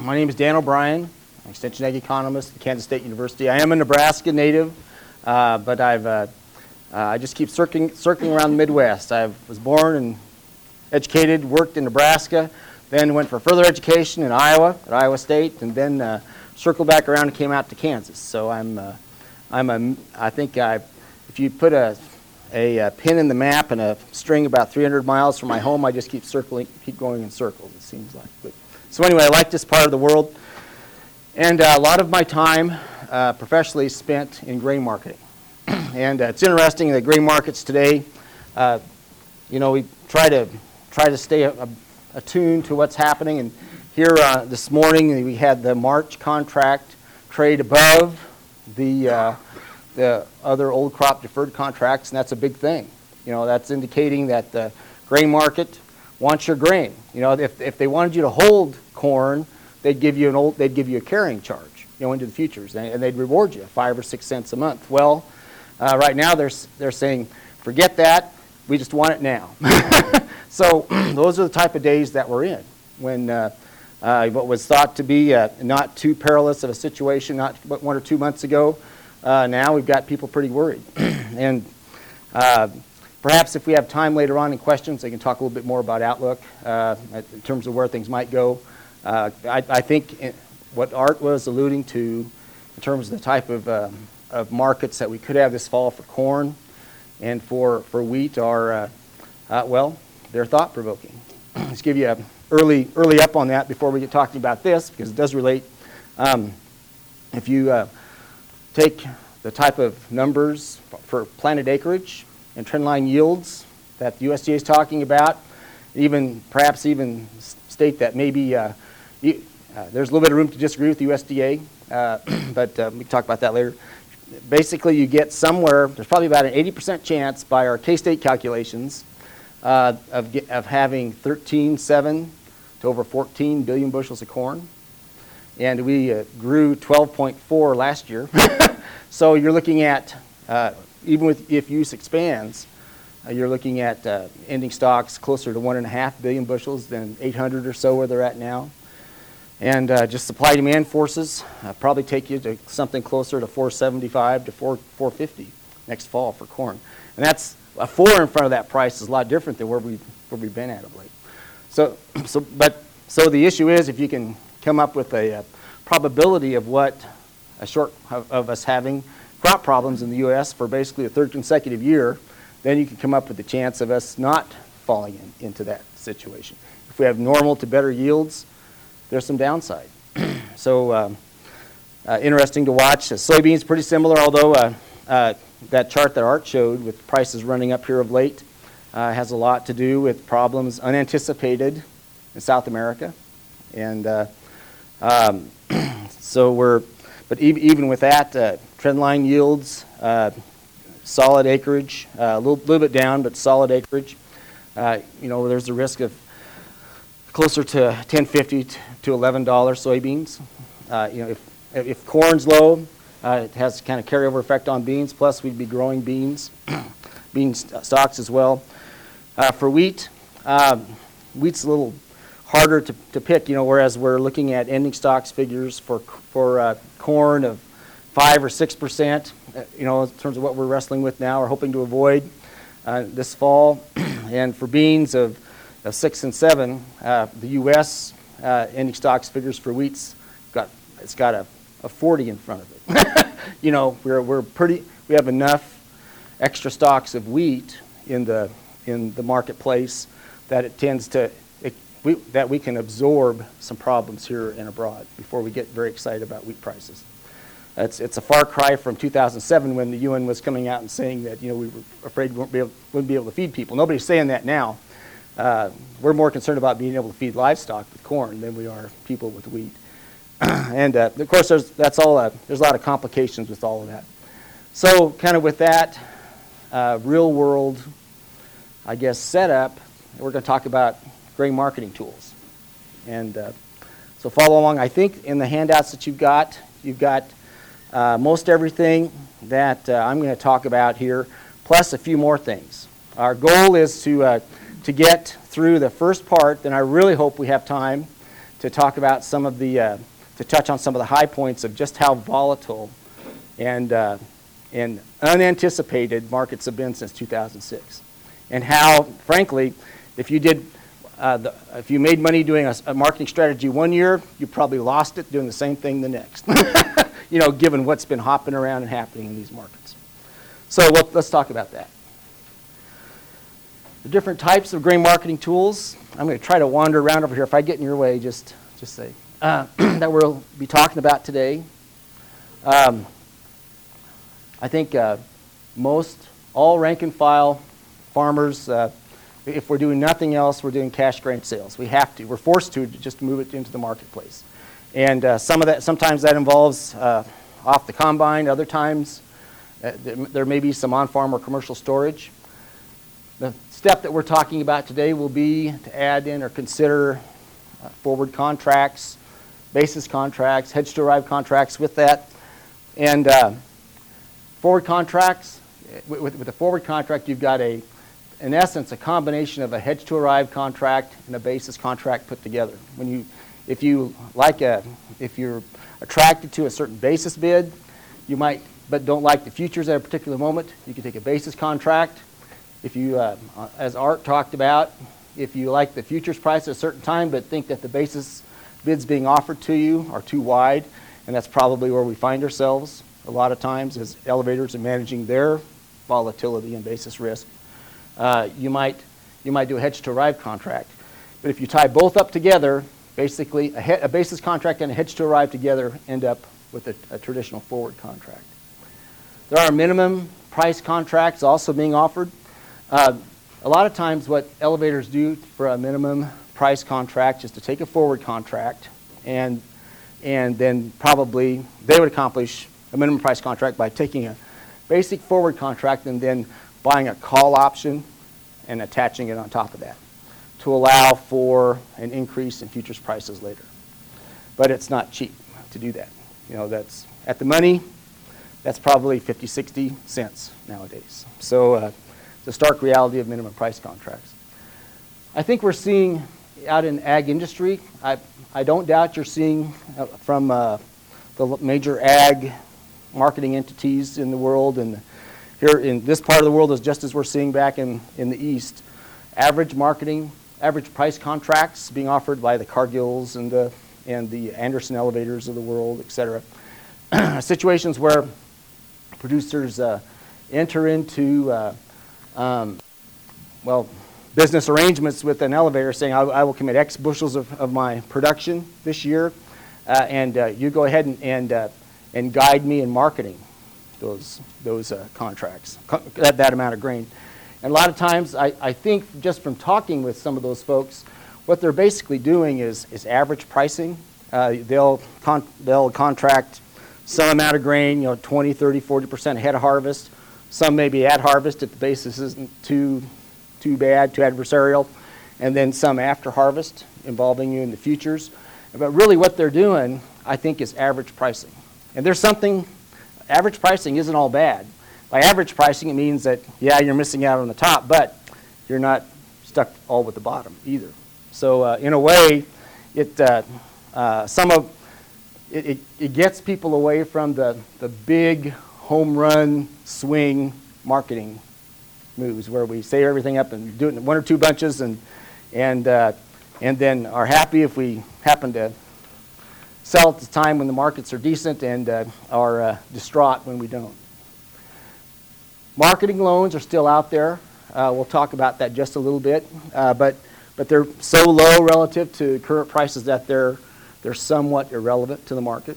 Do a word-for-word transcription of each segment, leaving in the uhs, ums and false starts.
My name is Dan O'Brien. I'm an Extension Ag Economist at Kansas State University. I am a Nebraska native, uh, but I've uh, uh, I just keep circling circling around the Midwest. I was born and educated, worked in Nebraska, then went for further education in Iowa at Iowa State, and then uh, circled back around and came out to Kansas. So I'm uh, I'm a I think I if you put a A, a pin in the map and a string about three hundred miles from my home, I just keep circling, keep going in circles, it seems like. But, so anyway, I like this part of the world. And uh, a lot of my time uh, professionally is spent in grain marketing. And uh, it's interesting that grain markets today, uh, you know, we try to try to stay a, a, attuned to what's happening. And here uh, this morning, we had the March contract trade above the uh, the other old crop deferred contracts, and that's a big thing. You know, that's indicating that the grain market wants your grain. You know, if if they wanted you to hold corn, they'd give you an old they'd give you a carrying charge, you know, into the futures, and, and they'd reward you five or six cents a month. Well, uh, right now they're they're saying, forget that, we just want it now. So those are the type of days that we're in, when uh, uh, what was thought to be uh, not too perilous of a situation, not but one or two months ago. Uh, now we've got people pretty worried. And uh, perhaps if we have time later on in questions, I can talk a little bit more about outlook uh, in terms of where things might go. Uh, I, I think it, what Art was alluding to in terms of the type of, uh, of markets that we could have this fall for corn and for, for wheat are, uh, uh, well, they're thought-provoking. Let's give you an early, early up on that before we get talking about this, because it does relate. Um, if you... Uh, Take the type of numbers for planted acreage and trendline yields that the U S D A is talking about, even perhaps even state that maybe uh, you, uh, there's a little bit of room to disagree with the U S D A, uh, but uh, we can talk about that later. Basically, you get somewhere, there's probably about an eighty percent chance by our K-State calculations uh, of, of having thirteen point seven to over fourteen billion bushels of corn. And we uh, grew twelve point four last year. So you're looking at, uh, even with if use expands, uh, you're looking at uh, ending stocks closer to one and a half billion bushels than eight hundred or so where they're at now. And uh, just supply demand forces uh, probably take you to something closer to four seventy-five to four fifty next fall for corn. And that's a four in front of that price is a lot different than where we where we've been at of late. So so but so the issue is if you can come up with a, a probability of what a short of, of us having crop problems in the U S for basically a third consecutive year, then you can come up with the chance of us not falling in, into that situation. If we have normal to better yields, there's some downside. So um, uh, interesting to watch. Uh, soybeans pretty similar, although uh, uh, that chart that Art showed with prices running up here of late uh, has a lot to do with problems unanticipated in South America. And uh, um, so we're, but e- even with that, uh, trendline yields, uh, solid acreage, uh, a little, little bit down, but solid acreage. Uh, you know, there's a risk of closer to ten fifty to eleven dollars soybeans. Uh, you know, if if corn's low, uh, it has kind of carryover effect on beans. Plus, we'd be growing beans, bean stocks as well. Uh, for wheat, uh, wheat's a little harder to, to pick, you know, whereas we're looking at ending stocks figures for for uh, corn of five or six percent, uh, you know, in terms of what we're wrestling with now, or hoping to avoid uh, this fall, and for beans of, of six and seven, uh, the U S uh, ending stocks figures for wheat's got it's got a, a forty in front of it. You know, we're we're pretty we have enough extra stocks of wheat in the in the marketplace that it tends to We, that we can absorb some problems here and abroad before we get very excited about wheat prices. It's, it's a far cry from two thousand seven when the U N was coming out and saying that, you know, we were afraid we wouldn't be able, wouldn't be able to feed people. Nobody's saying that now. Uh, we're more concerned about being able to feed livestock with corn than we are people with wheat. And uh, of course, there's that's all. Uh, there's a lot of complications with all of that. So, kind of with that uh, real world, I guess, setup, we're going to talk about grain marketing tools. And uh, so follow along. I think in the handouts that you've got, you've got uh, most everything that uh, I'm going to talk about here, plus a few more things. Our goal is to uh, to get through the first part, then I really hope we have time to talk about some of the, uh, to touch on some of the high points of just how volatile and, uh, and unanticipated markets have been since two thousand six. And how, frankly, if you did, uh, the, if you made money doing a, a marketing strategy one year, you probably lost it doing the same thing the next. You know, given what's been hopping around and happening in these markets. So let, let's talk about that. The different types of grain marketing tools. I'm going to try to wander around over here. If I get in your way, just, just say. Uh, that we'll be talking about today. Um, I think uh, most, all rank and file farmers, uh, if we're doing nothing else, we're doing cash grain sales. We have to. We're forced to, to just move it into the marketplace. And uh, some of that, sometimes that involves uh, off the combine. Other times, uh, there, there may be some on-farm or commercial storage. The step that we're talking about today will be to add in or consider uh, forward contracts, basis contracts, hedge-to-arrive contracts with that. And uh, forward contracts, with, with a forward contract, you've got a, in essence, a combination of a hedge-to-arrive contract and a basis contract put together. When you If you like a, if you're attracted to a certain basis bid, you might, but don't like the futures at a particular moment, you can take a basis contract. If you, uh, as Art talked about, if you like the futures price at a certain time, but think that the basis bids being offered to you are too wide, and that's probably where we find ourselves a lot of times as elevators are managing their volatility and basis risk. Uh, you might, you might do a hedge-to-arrive contract, but if you tie both up together. Basically, a, he- a basis contract and a hedge to arrive together end up with a, a traditional forward contract. There are minimum price contracts also being offered. Uh, a lot of times what elevators do for a minimum price contract is to take a forward contract and, and then probably they would accomplish a minimum price contract by taking a basic forward contract and then buying a call option and attaching it on top of that, to allow for an increase in futures prices later. But it's not cheap to do that. You know, that's at the money, that's probably fifty, sixty cents nowadays. So uh, the stark reality of minimum price contracts. I think we're seeing out in ag industry, I, I don't doubt you're seeing uh, from uh, the major ag marketing entities in the world, and here in this part of the world is just as we're seeing back in, in the East, average marketing average price contracts being offered by the Cargills and the, and the Anderson elevators of the world, et cetera. Situations where producers uh, enter into, uh, um, well, business arrangements with an elevator saying, I, I will commit X bushels of, of my production this year, uh, and uh, you go ahead and, and, uh, and guide me in marketing those, those uh, contracts, co- that, that amount of grain. And a lot of times, I, I think just from talking with some of those folks, what they're basically doing is, is average pricing. Uh, they'll, con- they'll contract some amount of grain, you know, twenty, thirty, forty percent ahead of harvest. Some may be at harvest if the basis isn't too, too bad, too adversarial. And then some after harvest involving you in the futures. But really what they're doing, I think, is average pricing. And there's something, average pricing isn't all bad. By average pricing, it means that, yeah, you're missing out on the top, but you're not stuck all with the bottom either. So uh, in a way, it uh, uh, some of it, it, it gets people away from the, the big home run swing marketing moves where we say everything up and do it in one or two bunches and and uh, and then are happy if we happen to sell at the time when the markets are decent and uh, are uh, distraught when we don't. Marketing loans are still out there. Uh, we'll talk about that just a little bit, uh, but but they're so low relative to current prices that they're they're somewhat irrelevant to the market.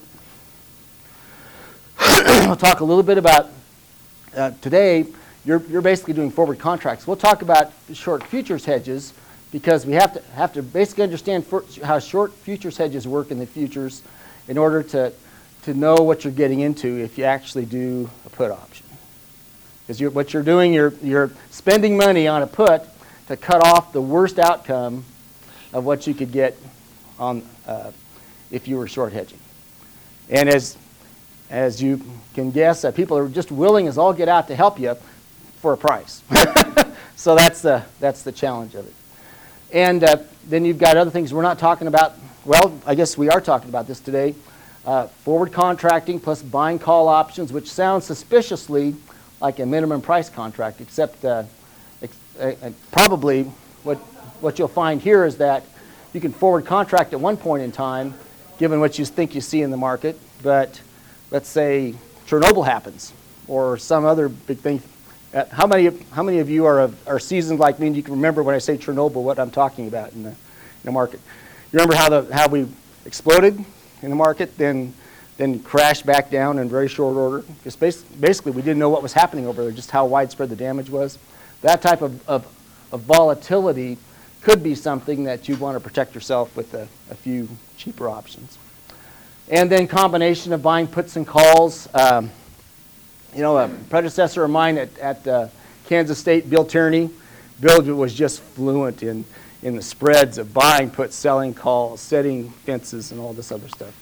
We'll talk a little bit about uh, today. You're you're basically doing forward contracts. We'll talk about short futures hedges because we have to have to basically understand for, how short futures hedges work in the futures in order to to know what you're getting into if you actually do a put option. Because you're, what you're doing, you're, you're spending money on a put to cut off the worst outcome of what you could get on uh, if you were short hedging. And as as you can guess, uh, people are just willing as all get out to help you for a price. So that's the that's the challenge of it. And uh, then you've got other things. We're not talking about well, I guess we are talking about this today. Uh, forward contracting plus buying call options, which sounds suspiciously like a minimum price contract, except uh, ex uh, probably what, what you'll find here is that you can forward contract at one point in time, given what you think you see in the market, but let's say Chernobyl happens or some other big thing. Uh, how many how many of you are are seasoned like me and you can remember when I say Chernobyl what I'm talking about in the, in the market? You remember how the how we exploded in the market, then then crashed back down in very short order? Just bas basically we didn't know what was happening over there, just how widespread the damage was. That type of, of, of volatility could be something that you'd want to protect yourself with a, a few cheaper options. And then combination of buying puts and calls. Um, You know, a predecessor of mine at, at uh, Kansas State, Bill Tierney, Bill was just fluent in, in the spreads of buying, puts, selling calls, setting fences, and all this other stuff.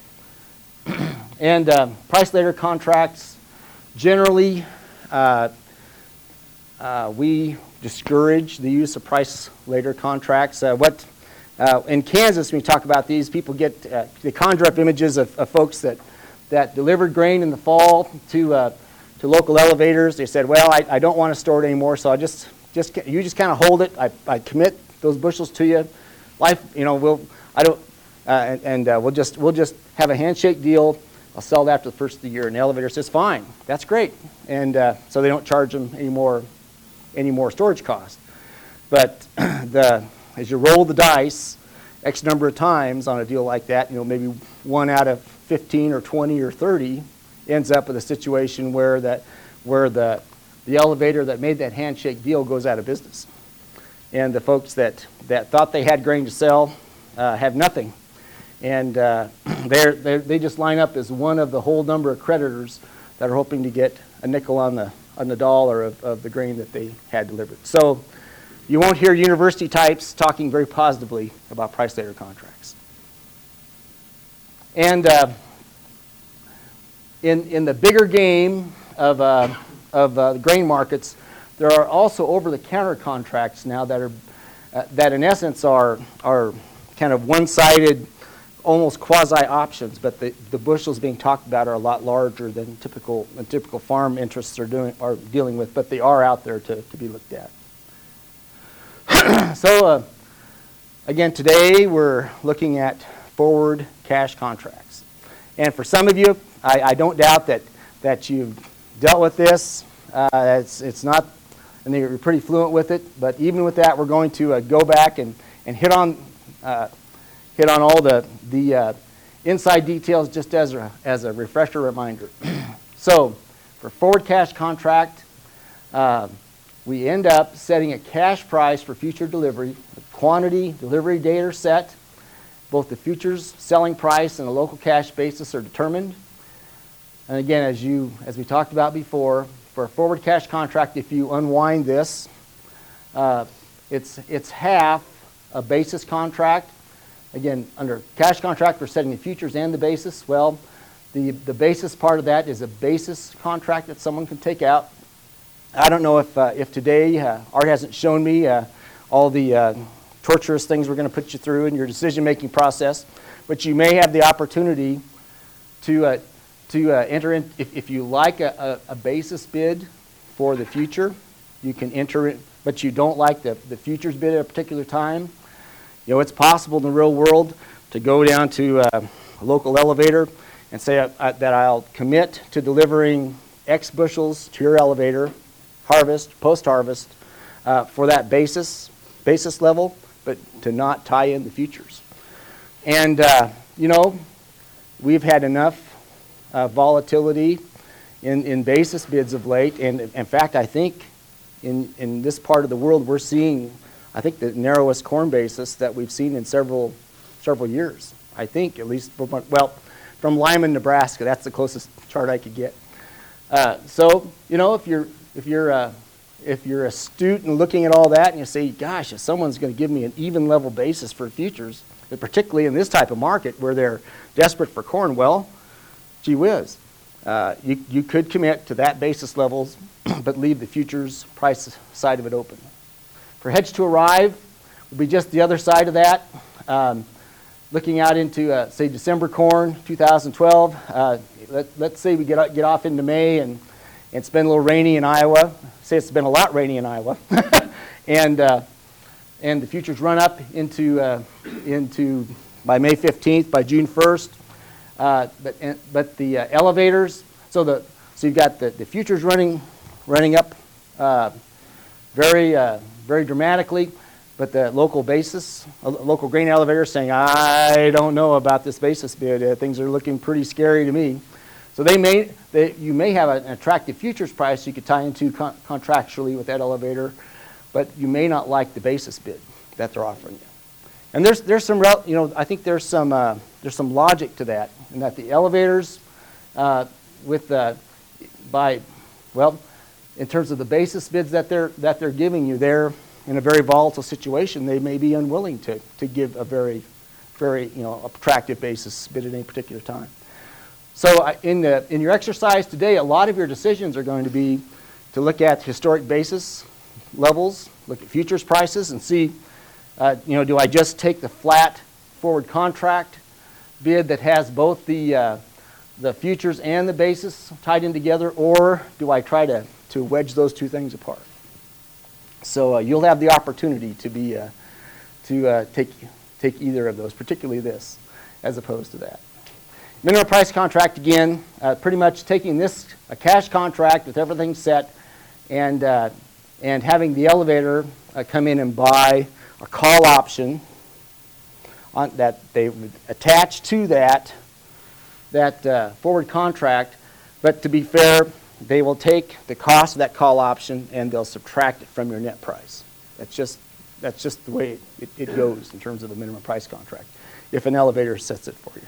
And uh, price later contracts, generally, uh, uh, we discourage the use of price later contracts. Uh, what uh, in Kansas, when we talk about these, people get uh, they conjure up images of, of folks that that delivered grain in the fall to uh, to local elevators. They said, well, I, I don't want to store it anymore, so I just, just you just kind of hold it. I, I commit those bushels to you. Life, you know, we'll, I don't, uh, and, and uh, we'll just, we'll just have a handshake deal. I'll sell it after the first of the year. And the elevator says, fine, that's great. And uh, so they don't charge them any more, any more storage costs. But the, as you roll the dice X number of times on a deal like that, you know, maybe one out of fifteen or twenty or thirty ends up with a situation where that where the the elevator that made that handshake deal goes out of business, and the folks that that thought they had grain to sell uh, have nothing, and uh, they're, they're they just line up as one of the whole number of creditors that are hoping to get a nickel on the on the dollar of, of the grain that they had delivered. So you won't hear university types talking very positively about price later contracts. And uh, In, in the bigger game of, uh, of uh, grain markets, there are also over-the-counter contracts now that are uh, that in essence are are kind of one-sided, almost quasi-options, but the, the bushels being talked about are a lot larger than typical than typical farm interests are doing are dealing with, but they are out there to, to be looked at. So uh, again, today we're looking at forward cash contracts, and for some of you, I, I don't doubt that, that you've dealt with this. Uh, it's, it's not, and you're pretty fluent with it, but even with that, we're going to uh, go back and, and hit on uh, hit on all the, the uh, inside details just as a, as a refresher reminder. So for forward cash contract, uh, we end up setting a cash price for future delivery. The quantity, delivery date are set. Both the futures selling price and the local cash basis are determined. And again, as you, as we talked about before, for a forward cash contract, if you unwind this, uh, it's it's half a basis contract. Again, under cash contract, we're setting the futures and the basis. Well, the the basis part of that is a basis contract that someone can take out. I don't know if uh, if today uh, Art hasn't shown me uh, all the uh, torturous things we're going to put you through in your decision-making process, but you may have the opportunity to. Uh, To uh, enter in, if, if you like a, a, a basis bid for the future, you can enter it, but you don't like the, the futures bid at a particular time. You know, it's possible in the real world to go down to uh, a local elevator and say uh, uh, that I'll commit to delivering X bushels to your elevator, harvest, post-harvest, uh, for that basis, basis level, but to not tie in the futures. And, uh, you know, we've had enough Uh, volatility in, in basis bids of late, and in fact I think in, in this part of the world we're seeing I think the narrowest corn basis that we've seen in several several years. I think at least from, well from Lyman, Nebraska, that's the closest chart I could get. Uh, so you know if you're if you're uh, if you're astute and looking at all that and you say, gosh, if someone's going to give me an even level basis for futures, particularly in this type of market where they're desperate for corn, well, gee whiz, uh, you, you could commit to that basis levels, but leave the futures price side of it open. For hedge to arrive, will be just the other side of that. Um, looking out into, uh, say, December corn, two thousand twelve. Uh, let, let's say we get, get off into May and, and it's been a little rainy in Iowa. Say it's been a lot rainy in Iowa. and, uh, and the futures run up into, uh, into by May fifteenth, by June first. Uh, but, and, but the uh, elevators, so, the, so you've got the, the futures running, running up uh, very, uh, very dramatically. But the local basis, uh, local grain elevator is saying, I don't know about this basis bid. Uh, things are looking pretty scary to me. So they may, they, you may have an attractive futures price you could tie into con contractually with that elevator, but you may not like the basis bid that they're offering you. And there's there's some, rel you know, I think there's some uh, there's some logic to that, in that the elevators, uh, with the, by, well, in terms of the basis bids that they're that they're giving you, they're in a very volatile situation. They may be unwilling to, to give a very, very, you know, attractive basis bid at any particular time. So in, the, in your exercise today, a lot of your decisions are going to be to look at historic basis levels, look at futures prices, and see, uh, you know, do I just take the flat forward contract bid that has both the, uh, the futures and the basis tied in together, or do I try to, to wedge those two things apart? So uh, you'll have the opportunity to be uh, to uh, take take either of those, particularly this, as opposed to that. Minimum price contract, again, uh, pretty much taking this a cash contract with everything set, and uh, and having the elevator uh, come in and buy a call option on that they would attach to that that uh, forward contract. But to be fair, they will take the cost of that call option and they'll subtract it from your net price. That's just, that's just the way it, it goes in terms of a minimum price contract, if an elevator sets it for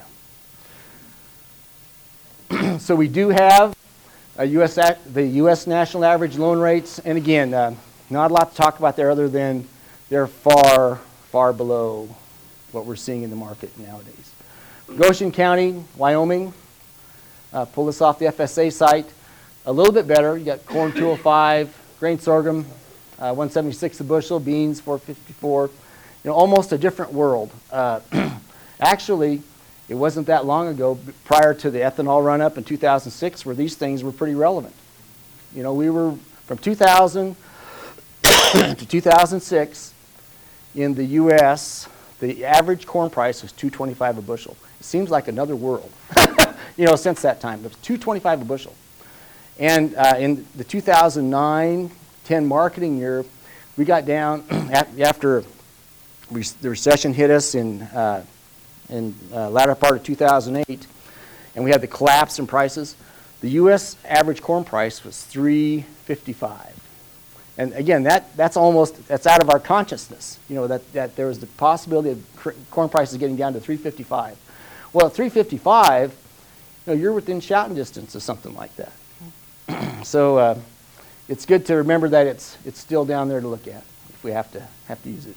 you. So we do have a U S the U S national average loan rates, and again, uh, not a lot to talk about there other than they're far, far below what we're seeing in the market nowadays. Goshen County, Wyoming, uh, pull this off the F S A site. A little bit better. You got corn two oh five, grain sorghum uh, one seventy-six a bushel, beans four fifty-four. You know, almost a different world. Uh, actually, it wasn't that long ago, prior to the ethanol run-up in two thousand six, where these things were pretty relevant. You know, we were from two thousand to two thousand six in the U S The average corn price was two twenty-five a bushel. It seems like another world. You know, since that time, it was two twenty-five a bushel. And uh, in the two thousand nine ten marketing year, we got down after the recession hit us in uh, in uh, latter part of two thousand eight, and we had the collapse in prices. The U S average corn price was three fifty-five, and again, that that's almost that's out of our consciousness. You know, that that there was the possibility of corn prices getting down to three fifty-five. Well, at three fifty-five, you know, you're within shouting distance of something like that. So uh, it's good to remember that it's it's still down there to look at if we have to have to use it.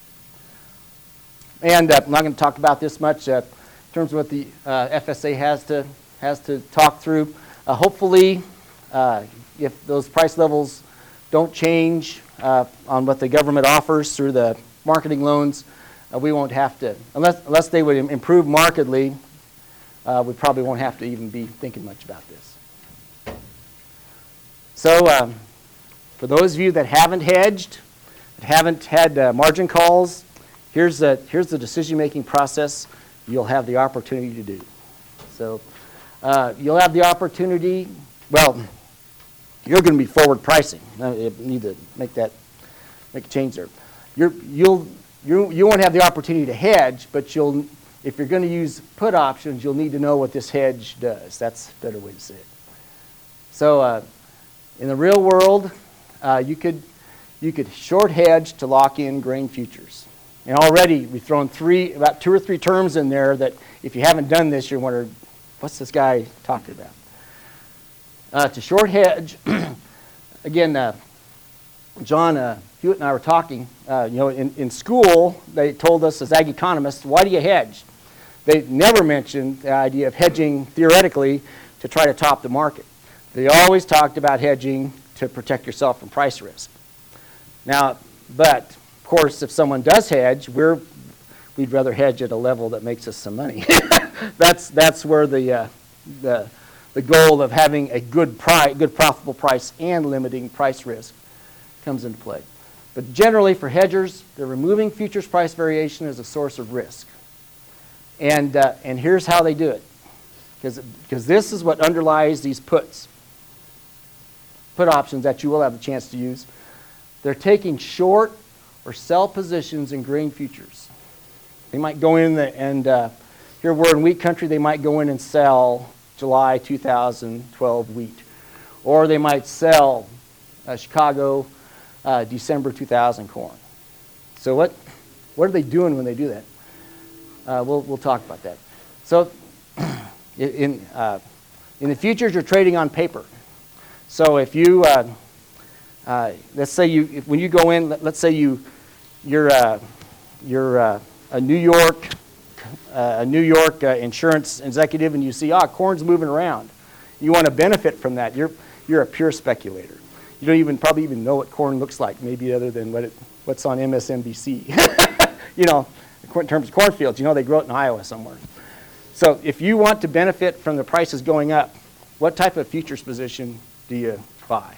And uh, I'm not going to talk about this much uh, in terms of what the uh, F S A has to has to talk through. Uh, hopefully, uh, if those price levels don't change uh, on what the government offers through the marketing loans, uh, we won't have to, unless unless they would improve markedly, uh, we probably won't have to even be thinking much about this. So um, for those of you that haven't hedged, that haven't had uh, margin calls, here's the, here's the decision-making process you'll have the opportunity to do. So uh, you'll have the opportunity, well, you're going to be forward pricing. I need to make that, make a change there. You're, you'll, you, you won't have the opportunity to hedge, but you'll, if you're going to use put options, you'll need to know what this hedge does. That's a better way to say it. So uh, in the real world, uh, you could you could short hedge to lock in grain futures. And already we've thrown three, about two or three terms in there that if you haven't done this, you're wondering, what's this guy talking about? Uh, to short hedge, again, uh, John uh, Hewitt and I were talking, uh, you know, in, in school, they told us as ag economists, why do you hedge? They never mentioned the idea of hedging theoretically to try to top the market. They always talked about hedging to protect yourself from price risk. Now, but of course, if someone does hedge, we're we'd rather hedge at a level that makes us some money. that's that's where the uh, the the goal of having a good price, good profitable price, and limiting price risk comes into play. But generally, for hedgers, they're removing futures price variation as a source of risk. And uh, and here's how they do it, because because this is what underlies these puts, put options that you will have the chance to use. They're taking short or sell positions in grain futures. They might go in the, and uh, here we're in wheat country, they might go in and sell July two thousand twelve wheat. Or they might sell uh, Chicago uh, December two thousand corn. So what, what are they doing when they do that? Uh, we'll, we'll talk about that. So in, uh, in the futures, you're trading on paper. So if you, uh, uh, let's say you, if, when you go in, let, let's say you, you're, uh, you're uh, a New York, uh, a New York uh, insurance executive, and you see, ah, corn's moving around. You want to benefit from that. You're, you're a pure speculator. You don't even probably even know what corn looks like, maybe other than what it, what's on M S N B C. You know, in terms of cornfields, you know they grow it in Iowa somewhere. So if you want to benefit from the prices going up, what type of futures position do you buy?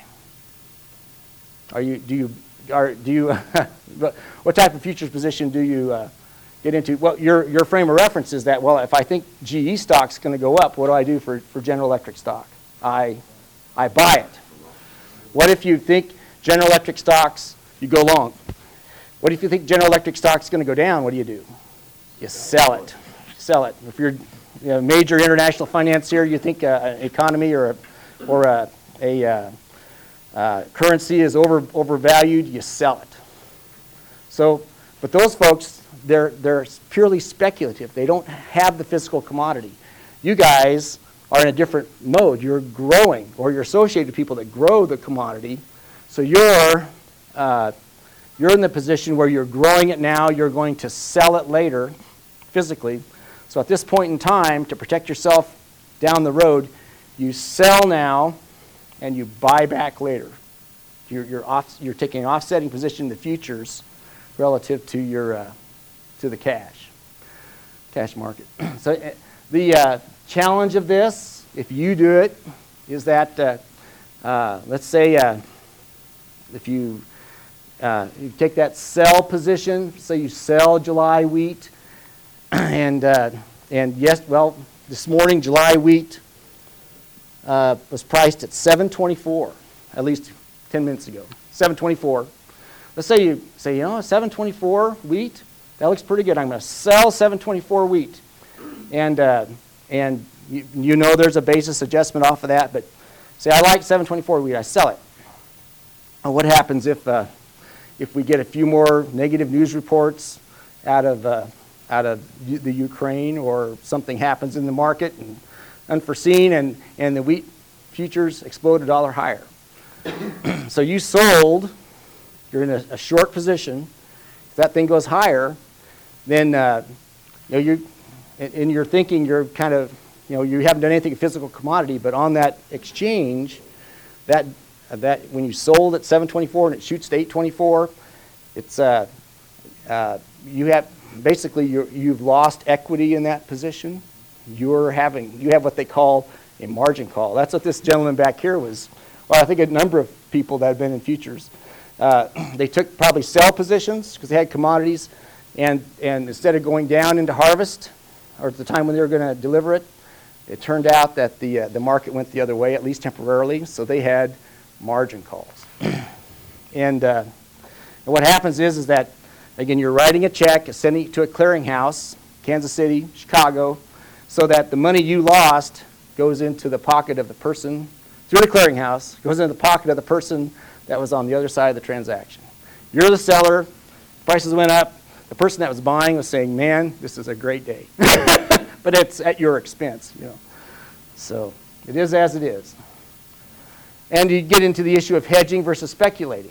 Are you do you are do you what type of futures position do you uh, get into? Well, your your frame of reference is that, well, if I think G E stock's going to go up, what do I do for for General Electric stock? I I buy it. What if you think General Electric stocks, you go long? What if you think General Electric stock's going to go down? What do you do? You sell it. Sell it. If you're you know, a major international financier, you think uh, an economy or a, or a, a uh, uh, currency is over overvalued, you sell it. So, but those folks, they're they're purely speculative. They don't have the physical commodity. You guys are in a different mode. You're growing, or you're associated with people that grow the commodity. So you're uh, you're in the position where you're growing it now. You're going to sell it later, physically. So at this point in time, to protect yourself down the road, you sell now and you buy back later. You're, you're, off, you're taking an offsetting position in the futures relative to your uh, to the cash, cash market. So uh, the uh, challenge of this, if you do it, is that, uh, uh, let's say uh, if you, uh, you take that sell position, say you sell July wheat, and uh, and yes, well, this morning July wheat uh, was priced at seven twenty-four, at least ten minutes ago. seven twenty-four. Let's say you say, you know, seven twenty-four wheat, that looks pretty good. I'm going to sell seven twenty-four wheat, and uh, and you, you know there's a basis adjustment off of that. But say I like seven twenty-four wheat, I sell it. Well, what happens if uh, if we get a few more negative news reports out of uh, out of the Ukraine, or something happens in the market and unforeseen, and, and the wheat futures explode a dollar higher. So you sold, you're in a, a short position. If that thing goes higher, then uh, you know, you, in, in your thinking, you're kind of, you know, you haven't done anything in physical commodity, but on that exchange, that that when you sold at seven twenty-four and it shoots to eight twenty-four, it's uh, uh, you have. Basically, you're, you've lost equity in that position. You're having, you have what they call a margin call. That's what this gentleman back here was. Well, I think a number of people that have been in futures, uh, they took probably sell positions because they had commodities, and, and instead of going down into harvest, or at the time when they were going to deliver it, it turned out that the, uh, the market went the other way, at least temporarily, so they had margin calls. and, uh, and what happens is, is that again, you're writing a check, sending it to a clearinghouse, Kansas City, Chicago, so that the money you lost goes into the pocket of the person, through the clearinghouse, goes into the pocket of the person that was on the other side of the transaction. You're the seller, prices went up, the person that was buying was saying, man, this is a great day. But it's at your expense, you know. So it is as it is. And you get into the issue of hedging versus speculating.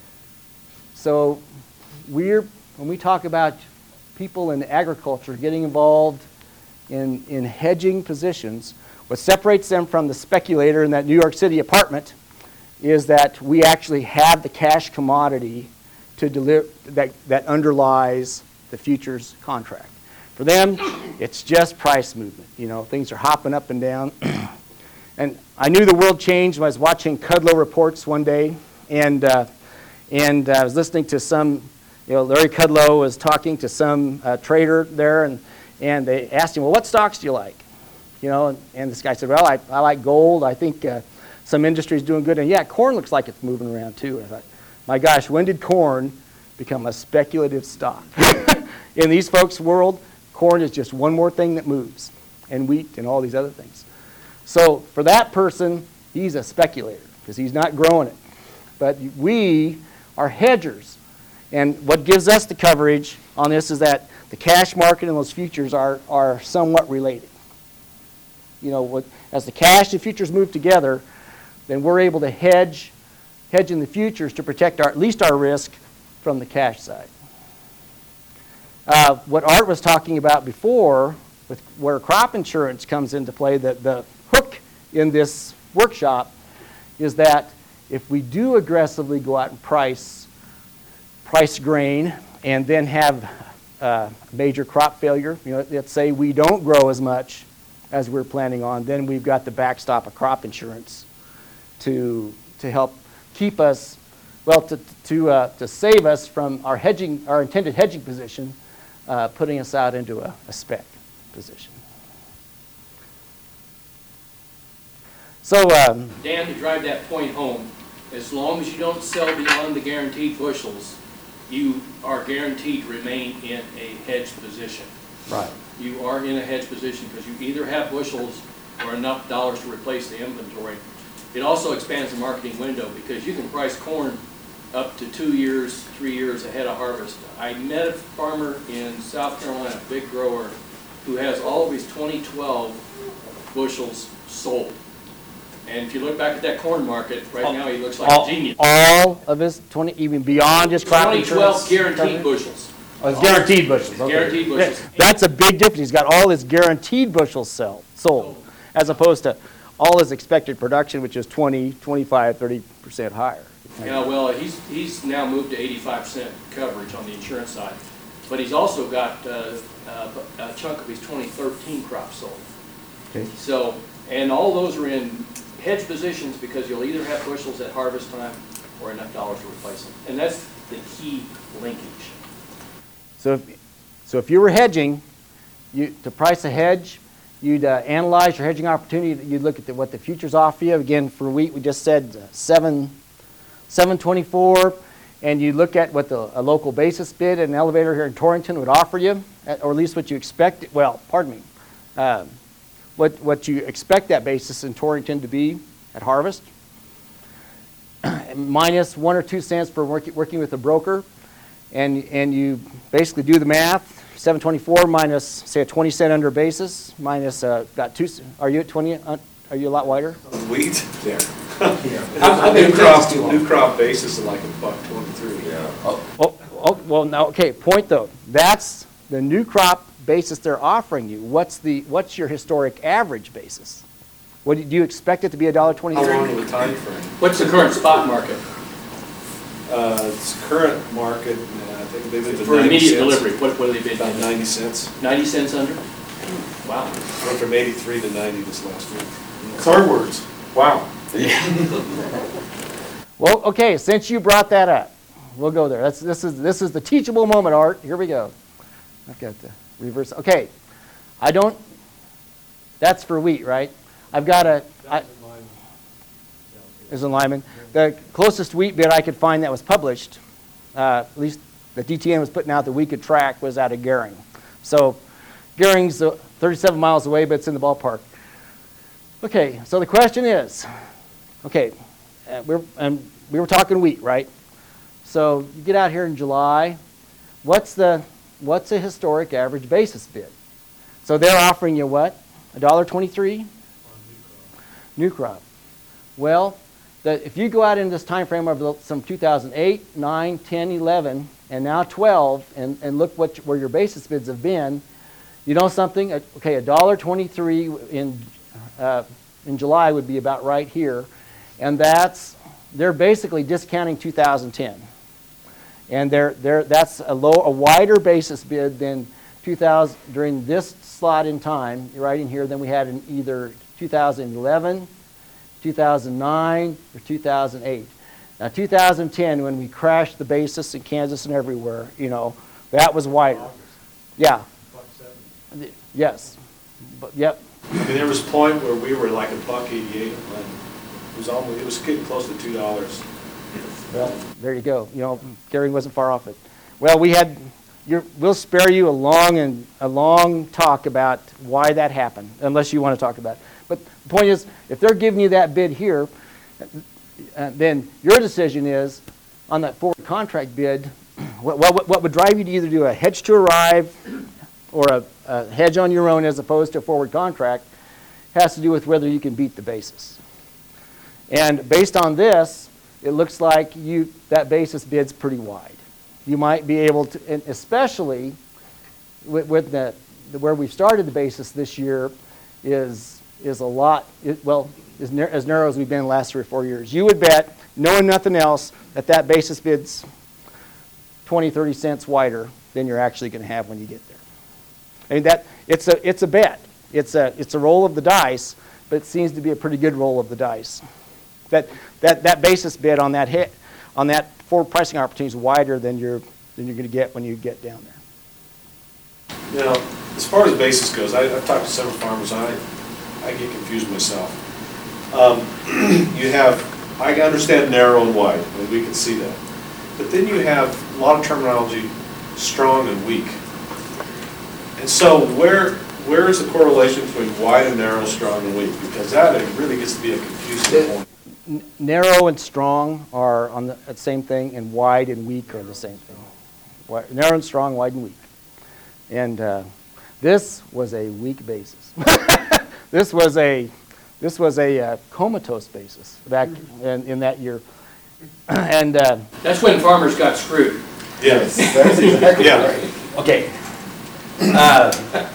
So We're, when we talk about people in agriculture getting involved in, in hedging positions, what separates them from the speculator in that New York City apartment is that we actually have the cash commodity to deliver that, that underlies the futures contract. For them, it's just price movement. You know, things are hopping up and down. And I knew the world changed when I was watching Kudlow reports one day, and uh, and I was listening to some, you know, Larry Kudlow was talking to some uh, trader there, and and they asked him, well, what stocks do you like? You know, and, and this guy said, well, I, I like gold. I think uh, some industry is doing good, and yeah, corn looks like it's moving around too. And I thought, my gosh, when did corn become a speculative stock? In these folks' world, corn is just one more thing that moves, and wheat and all these other things. So for that person, he's a speculator because he's not growing it. But we are hedgers. And what gives us the coverage on this is that the cash market and those futures are, are somewhat related. You know, what, as the cash and futures move together, then we're able to hedge, hedge in the futures to protect our, at least our risk from the cash side. Uh, what Art was talking about before, with where crop insurance comes into play, that the hook in this workshop is that if we do aggressively go out and price, price grain and then have uh, major crop failure, you know, let's say we don't grow as much as we're planning on, then we've got the backstop of crop insurance to, to help keep us, well, to, to, uh, to save us from our hedging, our intended hedging position, uh, putting us out into a, a spec position. So, um, Dan, to drive that point home, as long as you don't sell beyond the guaranteed bushels, you are guaranteed to remain in a hedged position. right. You are in a hedged position because you either have bushels or enough dollars to replace the inventory. It also expands the marketing window because you can price corn up to two years, three years ahead of harvest. I met a farmer in South Carolina, a big grower, who has all of his twenty twelve bushels sold. And if you look back at that corn market, right all, now he looks like all, a genius. All of his twenty, even beyond just crop twenty twelve insurance? guaranteed bushels. Oh, it's guaranteed bushels. Okay. Guaranteed bushels. That's a big difference. He's got all his guaranteed bushels sell, sold, as opposed to all his expected production, which is twenty, twenty-five, thirty percent higher. Yeah, well, he's, he's now moved to eighty-five percent coverage on the insurance side. But he's also got uh, uh, a chunk of his twenty thirteen crop sold. Okay. So, and all those are in hedge positions because you'll either have bushels at harvest time or enough dollars to replace them. And that's the key linkage. So if, so if you were hedging, you, to price a hedge, you'd uh, analyze your hedging opportunity. You'd look at the, what the futures offer you. Again, for wheat, we just said uh, seven, seven twenty-four, and you look at what the a local basis bid at an elevator here in Torrington would offer you, at, or at least what you expect. Well, pardon me, uh, what what you expect that basis in Torrington to be at harvest, minus one or two cents for work, working with a broker. And, and you basically do the math, seven twenty-four minus, say, a twenty cent under basis, minus uh, about two, are you at twenty, uh, are you a lot wider? Wheat? Yeah. I've New been crop, too long. new crop basis is like a buck twenty-three. Yeah. Oh, oh, well, now, okay, point though. That's the new crop basis they're offering you. What's the, what's your historic average basis? What do you, do you expect it to be a dollar How twenty-three? long of a time frame? What's the current spot market Uh, its current market, uh, I think they've been for ninety immediate cents. delivery? What, what are they bidding? About ninety cents. ninety cents under? Wow. Went from eighty-three to ninety this last week. It's hard words. Wow. Well, okay, since you brought that up, we'll go there. That's, this, is, this is the teachable moment, Art. Here we go. I've got the reverse. Okay, I don't, that's for wheat, right? I've got a, I, is in Lyman. The closest wheat bid I could find that was published, uh, at least the D T N was putting out that we could track, was out of Gering. So Gering's uh, thirty-seven miles away, but it's in the ballpark. Okay, so the question is, okay, uh, we're, and we were talking wheat, right? So you get out here in July, what's the, what's a historic average basis bid? So they're offering you what? a dollar twenty-three? New crop. Well, the, if you go out in this time frame of the, some two thousand eight, nine, ten, eleven, and now twelve, and, and look what, where your basis bids have been, you know something? Okay, a dollar twenty-three in, uh, in July would be about right here. And that's, they're basically discounting two thousand ten. And they're, they're, that's a low, a wider basis bid than two thousand, during this slot in time, right in here, than we had in either two thousand eleven, two thousand nine, or two thousand eight. Now, two thousand ten, when we crashed the basis in Kansas and everywhere, you know, that was wider. Yeah. Yes. But, yep. I mean, there was a point where we were like a buck eighty-eight, and it was almost, it was getting close to two dollars. Well, there you go. You know, Gary wasn't far off it. Well, we had, you're, we'll spare you a long and a long talk about why that happened, unless you want to talk about it. But the point is, if they're giving you that bid here, uh, then your decision is on that forward contract bid. What, what, what would drive you to either do a hedge to arrive or a, a hedge on your own as opposed to a forward contract has to do with whether you can beat the basis. And based on this, it looks like you that basis bid's pretty wide. You might be able to, and especially with, with the, the where we've started the basis this year is is a lot. It, well, as, nar as narrow as we've been the last three or four years. You would bet, knowing nothing else, that that basis bid's twenty, thirty cents wider than you're actually going to have when you get there. I mean that it's a it's a bet. It's a it's a roll of the dice, but it seems to be a pretty good roll of the dice. That that that basis bid on that hit on that forward pricing opportunity is wider than you're than you're going to get when you get down there. Now, as far as basis goes, I, I've talked to several farmers, and I, I get confused myself. Um, you have, I understand narrow and wide, and we can see that. But then you have a lot of terminology, strong and weak. And so where where is the correlation between wide and narrow, strong and weak? Because that really gets to be a confusing point. N narrow and strong are on the, the same thing, and wide and weak are the same thing. Wide, narrow and strong, wide and weak. And uh, this was a weak basis. This was a this was a uh, comatose basis back in, in that year. And uh, That's when farmers got screwed. Yes. That's exactly Yeah. right. okay, uh,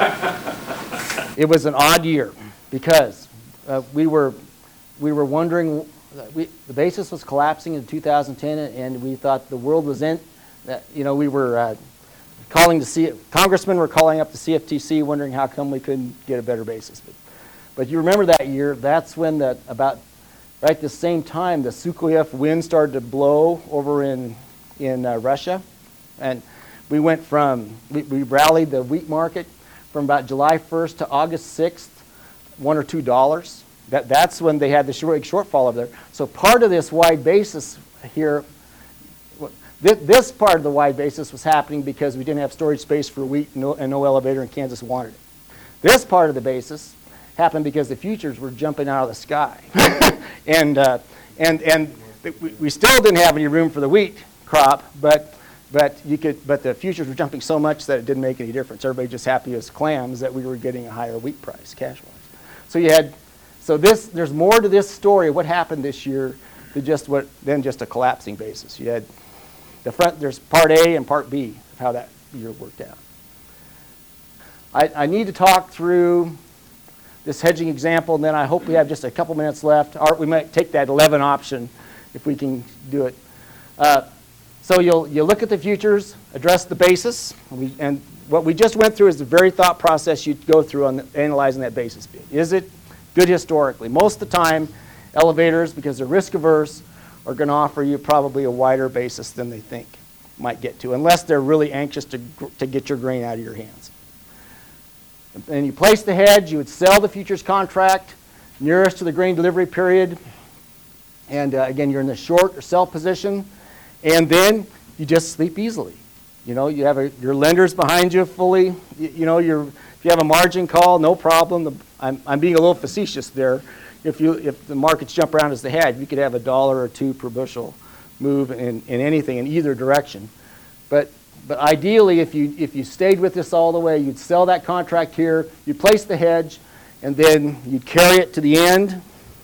it was an odd year because uh, we were we were wondering. We, the basis was collapsing in two thousand ten, and we thought the world was in. That you know, we were uh, calling to see congressmen were calling up the C F T C, wondering how come we couldn't get a better basis. But, but you remember that year? That's when the about right at the same time the Sukhoi wind started to blow over in in uh, Russia, and we went from we, we rallied the wheat market from about July first to August sixth, one or two dollars. That, that's when they had the short, shortfall over there. So part of this wide basis here, this, this part of the wide basis was happening because we didn't have storage space for wheat and no, and no elevator, and Kansas wanted it. This part of the basis happened because the futures were jumping out of the sky. and, uh, and, and we, we still didn't have any room for the wheat crop, but, but, you could, but the futures were jumping so much that it didn't make any difference. Everybody just happy as clams that we were getting a higher wheat price cash-wise. So you had So this, there's more to this story of what happened this year than just what than just a collapsing basis. You had the front. There's part A and part B of how that year worked out. I, I need to talk through this hedging example, and then I hope we have just a couple minutes left. Or we might take that eleven option if we can do it. Uh, so you'll you look at the futures, address the basis, and, we, and what we just went through is the very thought process you go through on the, analyzing that basis bid. Is it good historically? Most of the time, elevators, because they're risk averse, are going to offer you probably a wider basis than they think might get to, unless they're really anxious to, to get your grain out of your hands. And you place the hedge, you would sell the futures contract nearest to the grain delivery period. And uh, again, you're in the short or sell position. And then you just sleep easily. You know, you have a, your lenders behind you fully. You, you know, you're, if you have a margin call, no problem. The, I'm, I'm being a little facetious there. If, you, if the markets jump around as they had, you could have a dollar or two per bushel move in, in anything in either direction. But, but ideally, if you, if you stayed with this all the way, you'd sell that contract here, you'd place the hedge, and then you'd carry it to the end.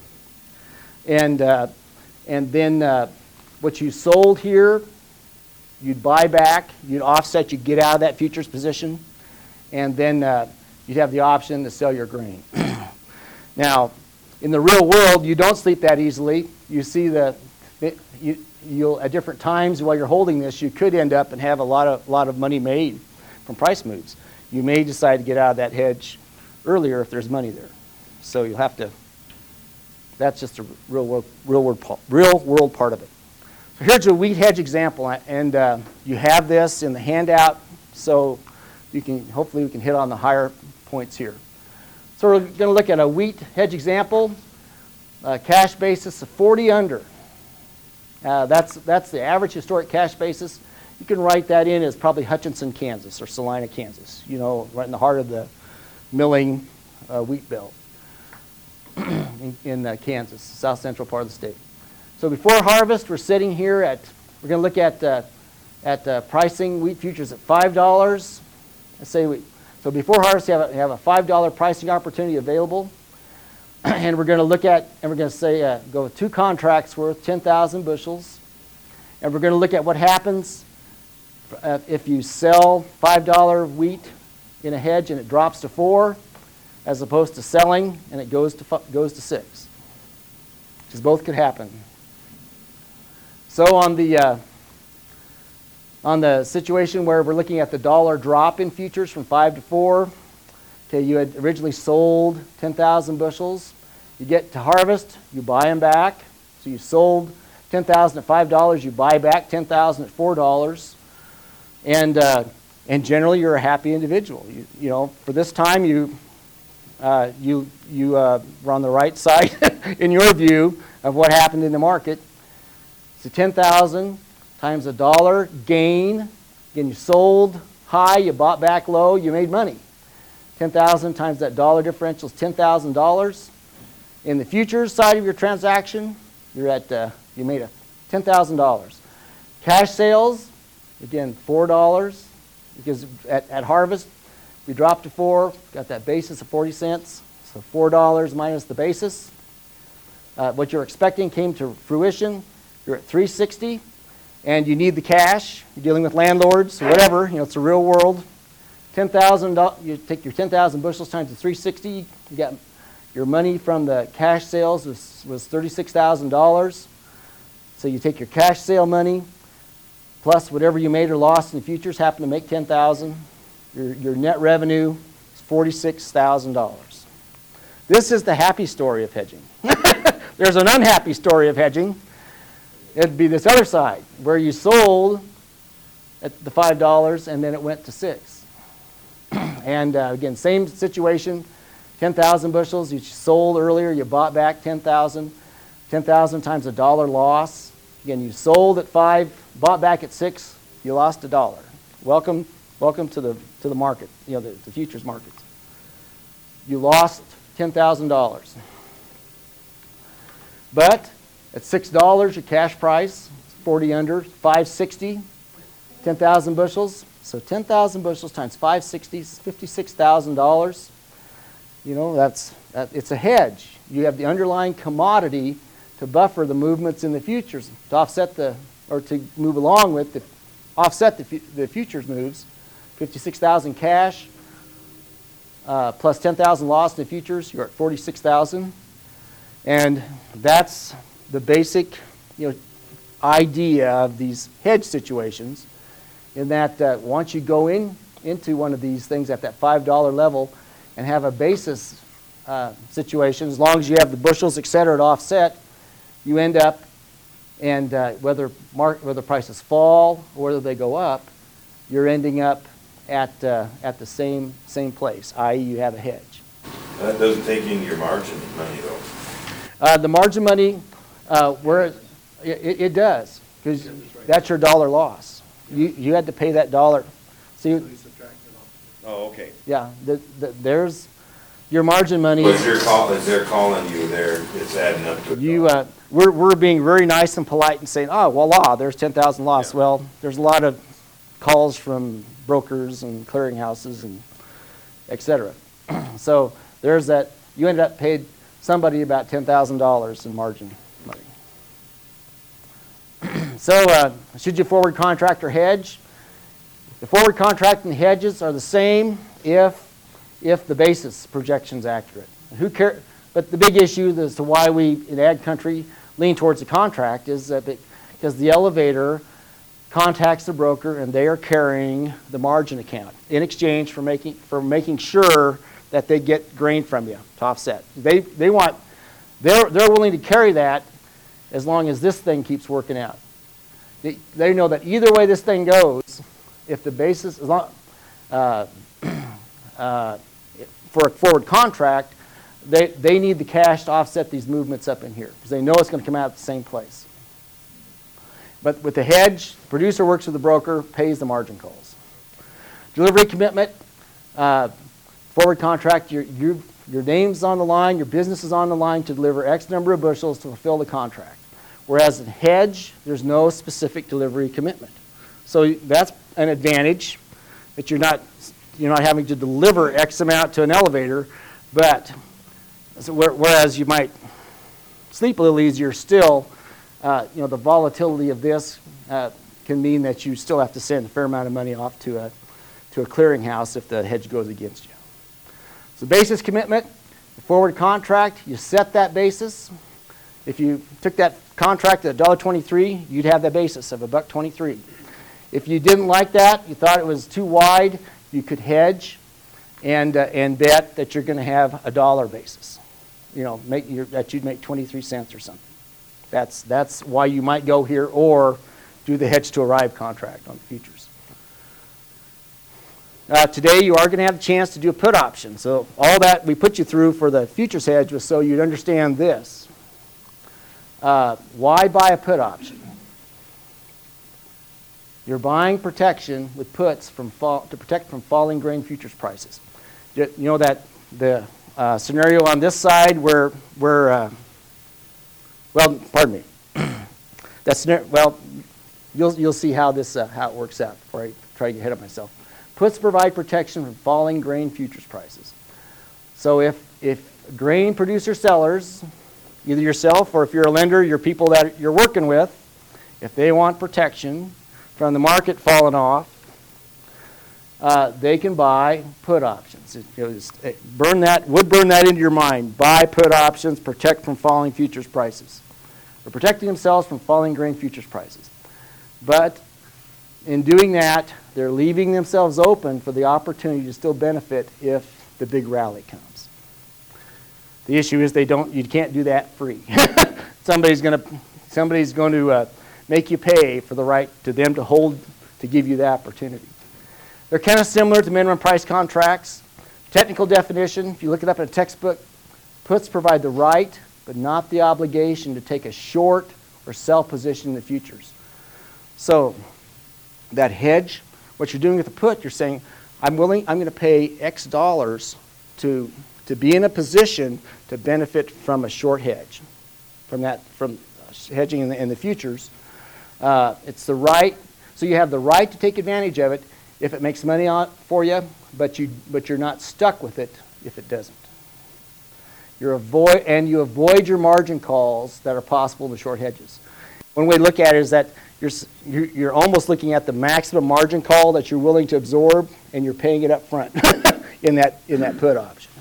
And, uh, and then uh, what you sold here, you'd buy back, you'd offset, you'd get out of that futures position, and then uh, you'd have the option to sell your grain. Now, in the real world, you don't sleep that easily. You see the, it- you, you'll, at different times while you're holding this, you could end up and have a lot of, lot of money made from price moves. You may decide to get out of that hedge earlier if there's money there. So you'll have to, that's just a real world, real world, pa- real world part of it. So here's a wheat hedge example, and uh, you have this in the handout, so you can, hopefully we can hit on the higher points here. So we're going to look at a wheat hedge example, uh, cash basis of forty under. Uh, that's, that's the average historic cash basis. You can write that in as probably Hutchinson, Kansas, or Salina, Kansas, you know, right in the heart of the milling uh, wheat belt in, in uh, Kansas, south central part of the state. So before harvest, we're sitting here at, we're going to look at, uh, at uh, pricing wheat futures at five dollars. Let's say we, so before harvest, you have a, you have a five dollar pricing opportunity available. And we're going to look at, and we're going to say, uh, go with two contracts worth ten thousand bushels. And we're going to look at what happens uh, if you sell five dollar wheat in a hedge and it drops to four, as opposed to selling and it goes to, goes to six. Because both could happen. So on the, uh, on the situation where we're looking at the dollar drop in futures from five to four, okay, you had originally sold ten thousand bushels. You get to harvest, you buy them back. So you sold ten thousand at five dollars, you buy back ten thousand at four dollars. And, uh, and generally you're a happy individual. You, you know, for this time you, uh, you, you uh, were on the right side in your view of what happened in the market. So ten thousand times a dollar gain. Again, you sold high, you bought back low, you made money. ten thousand times that dollar differential is ten thousand dollars. In the futures side of your transaction, you're at, uh, you made a ten thousand dollars. Cash sales, again, four dollars, because at, at harvest, we dropped to four, got that basis of forty cents, so four dollars minus the basis. Uh, what you're expecting came to fruition, you're at three sixty, and you need the cash, you're dealing with landlords, whatever, you know, it's a real world. ten thousand dollars, you take your ten thousand bushels times the three sixty, you got your money from the cash sales was, was thirty-six thousand dollars. So you take your cash sale money plus whatever you made or lost in the futures, happen to make ten thousand dollars. Your, your net revenue is forty-six thousand dollars. This is the happy story of hedging. There's an unhappy story of hedging. It'd be this other side where you sold at the five dollars and then it went to six. And uh, again, same situation, ten thousand bushels, you sold earlier, you bought back ten thousand. ten thousand times a dollar loss. Again, you sold at five, bought back at six, you lost a dollar. Welcome, welcome to the to the market, you know, the, the futures market. You lost ten thousand dollars. But at six dollars, your cash price, forty under, five sixty, ten thousand bushels. So ten thousand bushels times five sixty is fifty-six thousand dollars. You know, that's, that, it's a hedge. You have the underlying commodity to buffer the movements in the futures, to offset the, or to move along with, the, offset the, the futures moves. fifty-six thousand cash, uh, plus ten thousand lost in the futures, you're at forty-six thousand. And that's the basic, you know, idea of these hedge situations, in that uh, once you go in into one of these things at that five dollar level and have a basis uh, situation, as long as you have the bushels, et cetera, to offset, you end up, and uh, whether, mark, whether prices fall or whether they go up, you're ending up at, uh, at the same, same place, that is you have a hedge. That doesn't take in your margin money, though. Uh, the margin money, uh, where it, it, it does, because that's your dollar loss. You, you had to pay that dollar. See, Oh, okay. yeah, the, the, there's your margin money. But they're call, as they're calling you there, it's adding up to it. You, uh, we're, we're being very nice and polite and saying, oh, voila, there's ten thousand lost. Yeah. Well, there's a lot of calls from brokers and clearinghouses and et cetera. So there's that. You ended up paid somebody about ten thousand dollars in margin money. So uh, should you forward contract or hedge? The forward contract and hedges are the same if, if the basis projection is accurate. Who care? But the big issue as to why we, in ag country, we lean towards the contract is that because the elevator contacts the broker and they are carrying the margin account in exchange for making for making sure that they get grain from you to offset. They they want they're they're willing to carry that as long as this thing keeps working out. They, they know that either way this thing goes, if the basis is long, uh, uh, for a forward contract, they they need the cash to offset these movements up in here because they know it's going to come out at the same place. But with the hedge, the producer works with the broker, pays the margin calls. Delivery commitment, uh, forward contract, your, your, your name's on the line, your business is on the line to deliver X number of bushels to fulfill the contract. Whereas in hedge, there's no specific delivery commitment. So that's an advantage that you're not, you're not having to deliver X amount to an elevator, but so whereas you might sleep a little easier still, Uh, you know, the volatility of this uh, can mean that you still have to send a fair amount of money off to a, to a clearinghouse if the hedge goes against you. So basis commitment, the forward contract, you set that basis. If you took that contract at one dollar twenty-three, you'd have that basis of a buck twenty-three. If you didn't like that, you thought it was too wide, you could hedge and, uh, and bet that you're going to have a dollar basis. You know, make your, that you'd make twenty-three cents or something. That's, that's why you might go here or do the hedge to arrive contract on the futures. Uh, today you are going to have a chance to do a put option. So all that we put you through for the futures hedge was so you'd understand this. Uh, why buy a put option? You're buying protection with puts from fall, to protect from falling grain futures prices. You know that the uh, scenario on this side where, where uh, Well, pardon me. That's well, you'll you'll see how this uh, how it works out before I try to get ahead of myself. Puts provide protection from falling grain futures prices. So if if grain producer sellers, either yourself or if you're a lender, your people that you're working with, if they want protection from the market falling off, uh, they can buy put options. It, it was, it burn that would burn that into your mind. Buy put options, protect from falling futures prices. They're protecting themselves from falling grain futures prices. But in doing that, they're leaving themselves open for the opportunity to still benefit if the big rally comes. The issue is they don't. You can't do that free. somebody's going to somebody's going to uh, make you pay for the right to them to hold to give you the opportunity. They're kind of similar to minimum price contracts. Technical definition, if you look it up in a textbook, puts provide the right but not the obligation to take a short or sell position in the futures. So that hedge, what you're doing with the put, you're saying, I'm willing, I'm going to pay X dollars to, to be in a position to benefit from a short hedge, from that, from hedging in the, in the futures. Uh, it's the right, so you have the right to take advantage of it if it makes money on for you, but you but you're not stuck with it if it doesn't. You're avoid and you avoid your margin calls that are possible in the short hedges. One way to look at it is that you're you're, you're almost looking at the maximum margin call that you're willing to absorb, and you're paying it up front in that in that put option.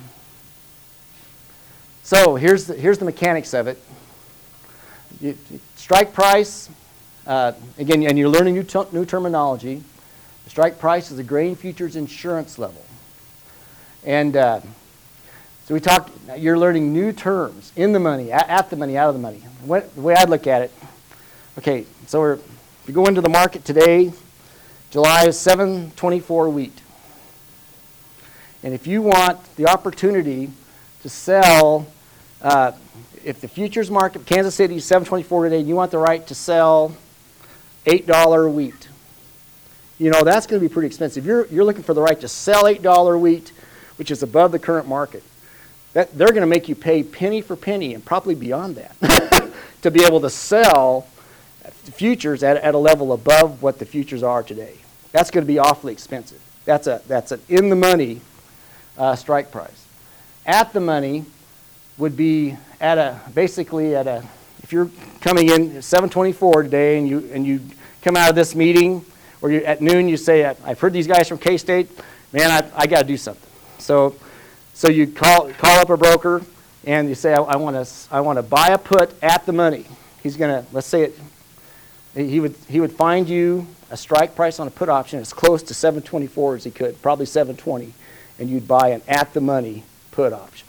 So here's the, here's the mechanics of it. You, strike price uh, again, and you're learning new t- new terminology. The strike price is the grain futures insurance level. And uh, so we talked, you're learning new terms, in the money, at, at the money, out of the money. What, the way I'd look at it, okay, so we're, if you go into the market today, July is seven twenty-four wheat. And if you want the opportunity to sell, uh, if the futures market, Kansas City is seven twenty-four today, and you want the right to sell eight dollars wheat, you know, that's going to be pretty expensive. You're, you're looking for the right to sell eight dollars wheat, which is above the current market. That, they're going to make you pay penny for penny and probably beyond that to be able to sell futures at, at a level above what the futures are today. That's going to be awfully expensive. That's a that's an in the money uh, strike price. At the money would be at a basically at a if you're coming in at seven twenty-four today and you and you come out of this meeting or you at noon you say I've heard these guys from K-State, man I I got to do something. So so you call call up a broker and you say I want to I want to buy a put at the money. he's going to, let's say it, he would, he would find you a strike price on a put option as close to seven twenty-four as he could, probably seven twenty, and you'd buy an at-the-money put option.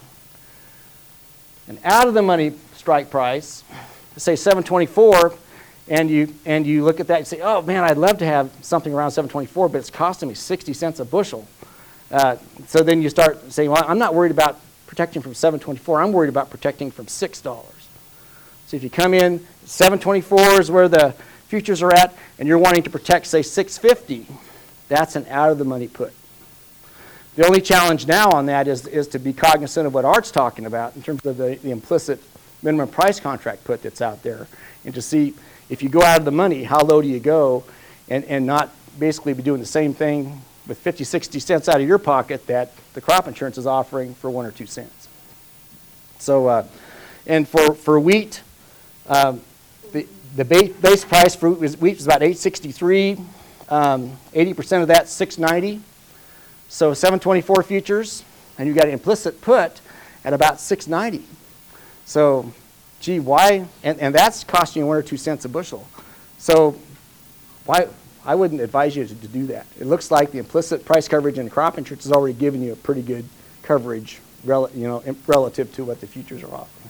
An out-of-the-money strike price, say seven twenty-four, and you, and you look at that and say, oh man, I'd love to have something around seven twenty-four, but it's costing me sixty cents a bushel. Uh, so then you start saying, well, I'm not worried about protecting from seven twenty-four, I'm worried about protecting from six dollars. So if you come in, seven twenty-four is where the futures are at, and you're wanting to protect, say, six fifty, that's an out-of-the-money put. The only challenge now on that is, is to be cognizant of what Art's talking about in terms of the, the implicit minimum price contract put that's out there, and to see if you go out of the money, how low do you go, and, and not basically be doing the same thing with fifty, sixty cents out of your pocket that the crop insurance is offering for one or two cents. So, uh, and for, for wheat, um, the, the base, base price for wheat is about eight sixty-three. Um, eighty percent of that, six ninety. So seven twenty-four futures, and you got an implicit put at about six ninety. So, gee, why? And, and that's costing you one or two cents a bushel. So, why? I wouldn't advise you to, to do that. It looks like the implicit price coverage in crop insurance is already giving you a pretty good coverage, rel you know, relative to what the futures are offering.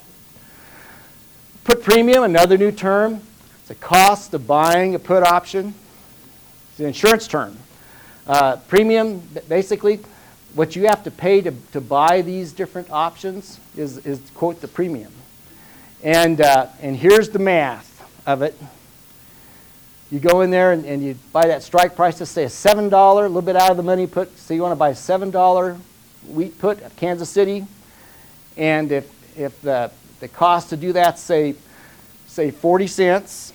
Put premium, another new term. It's the cost of buying a put option. It's an insurance term. Uh, premium, basically, what you have to pay to, to buy these different options is, is quote, the premium. And, uh, and here's the math of it. You go in there and, and you buy that strike price, let's say a seven dollars, a little bit out of the money put. So you want to buy a seven dollar wheat put at Kansas City. And if, if the, the cost to do that, say, say forty cents,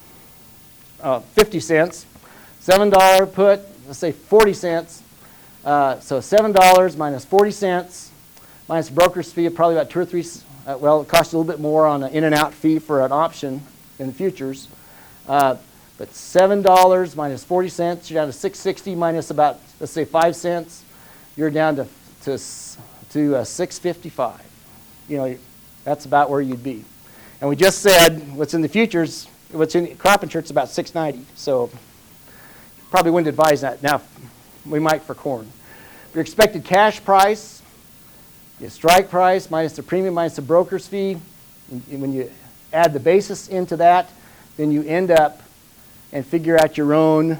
uh, fifty cents, seven dollar put, let's say forty cents. Uh, so seven dollars minus forty cents, minus broker's fee of probably about two or three, uh, well, it costs you a little bit more on an in and out fee for an option in the futures. Uh, but seven dollars minus forty cents, you're down to six sixty minus about, let's say, five cents. You're down to, to, to uh, six fifty-five. You know, that's about where you'd be. And we just said what's in the futures, what's in crop insurance is about six ninety. So probably wouldn't advise that. Now, we might for corn. Your expected cash price, your strike price minus the premium minus the broker's fee. And when you add the basis into that, then you end up and figure out your own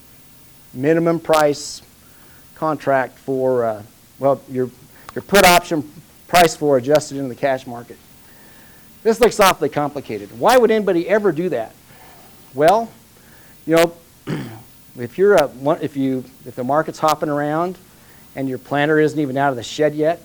minimum price contract for, uh, well, your, your put option price floor adjusted into the cash market. This looks awfully complicated. Why would anybody ever do that? Well, you know, if you're a, if you, if the market's hopping around and your planter isn't even out of the shed yet,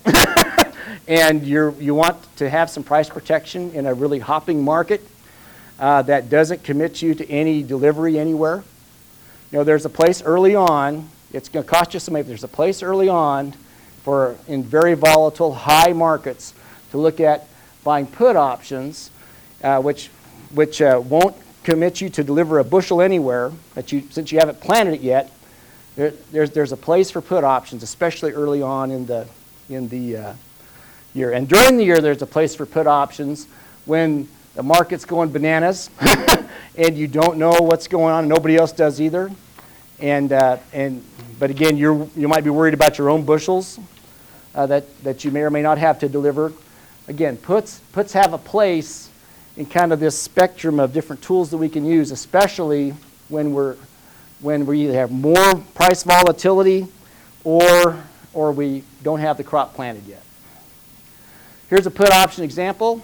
and you're, you want to have some price protection in a really hopping market, Uh, that doesn't commit you to any delivery anywhere. You know, there's a place early on, it's going to cost you some money, but there's a place early on for, in very volatile, high markets, to look at buying put options, uh, which, which uh, won't commit you to deliver a bushel anywhere, that you, since you haven't planted it yet. There, there's, there's a place for put options, especially early on in the, in the uh, year. And during the year, there's a place for put options when the market's going bananas and you don't know what's going on, and nobody else does either. And, uh, and, but again, you're, you might be worried about your own bushels uh, that, that you may or may not have to deliver. Again, puts, puts have a place in kind of this spectrum of different tools that we can use, especially when, we're, when we either have more price volatility or, or we don't have the crop planted yet. Here's a put option example.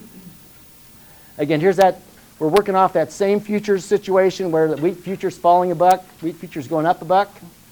Again, here's that, we're working off that same futures situation where the wheat futures falling a buck, wheat futures going up a buck.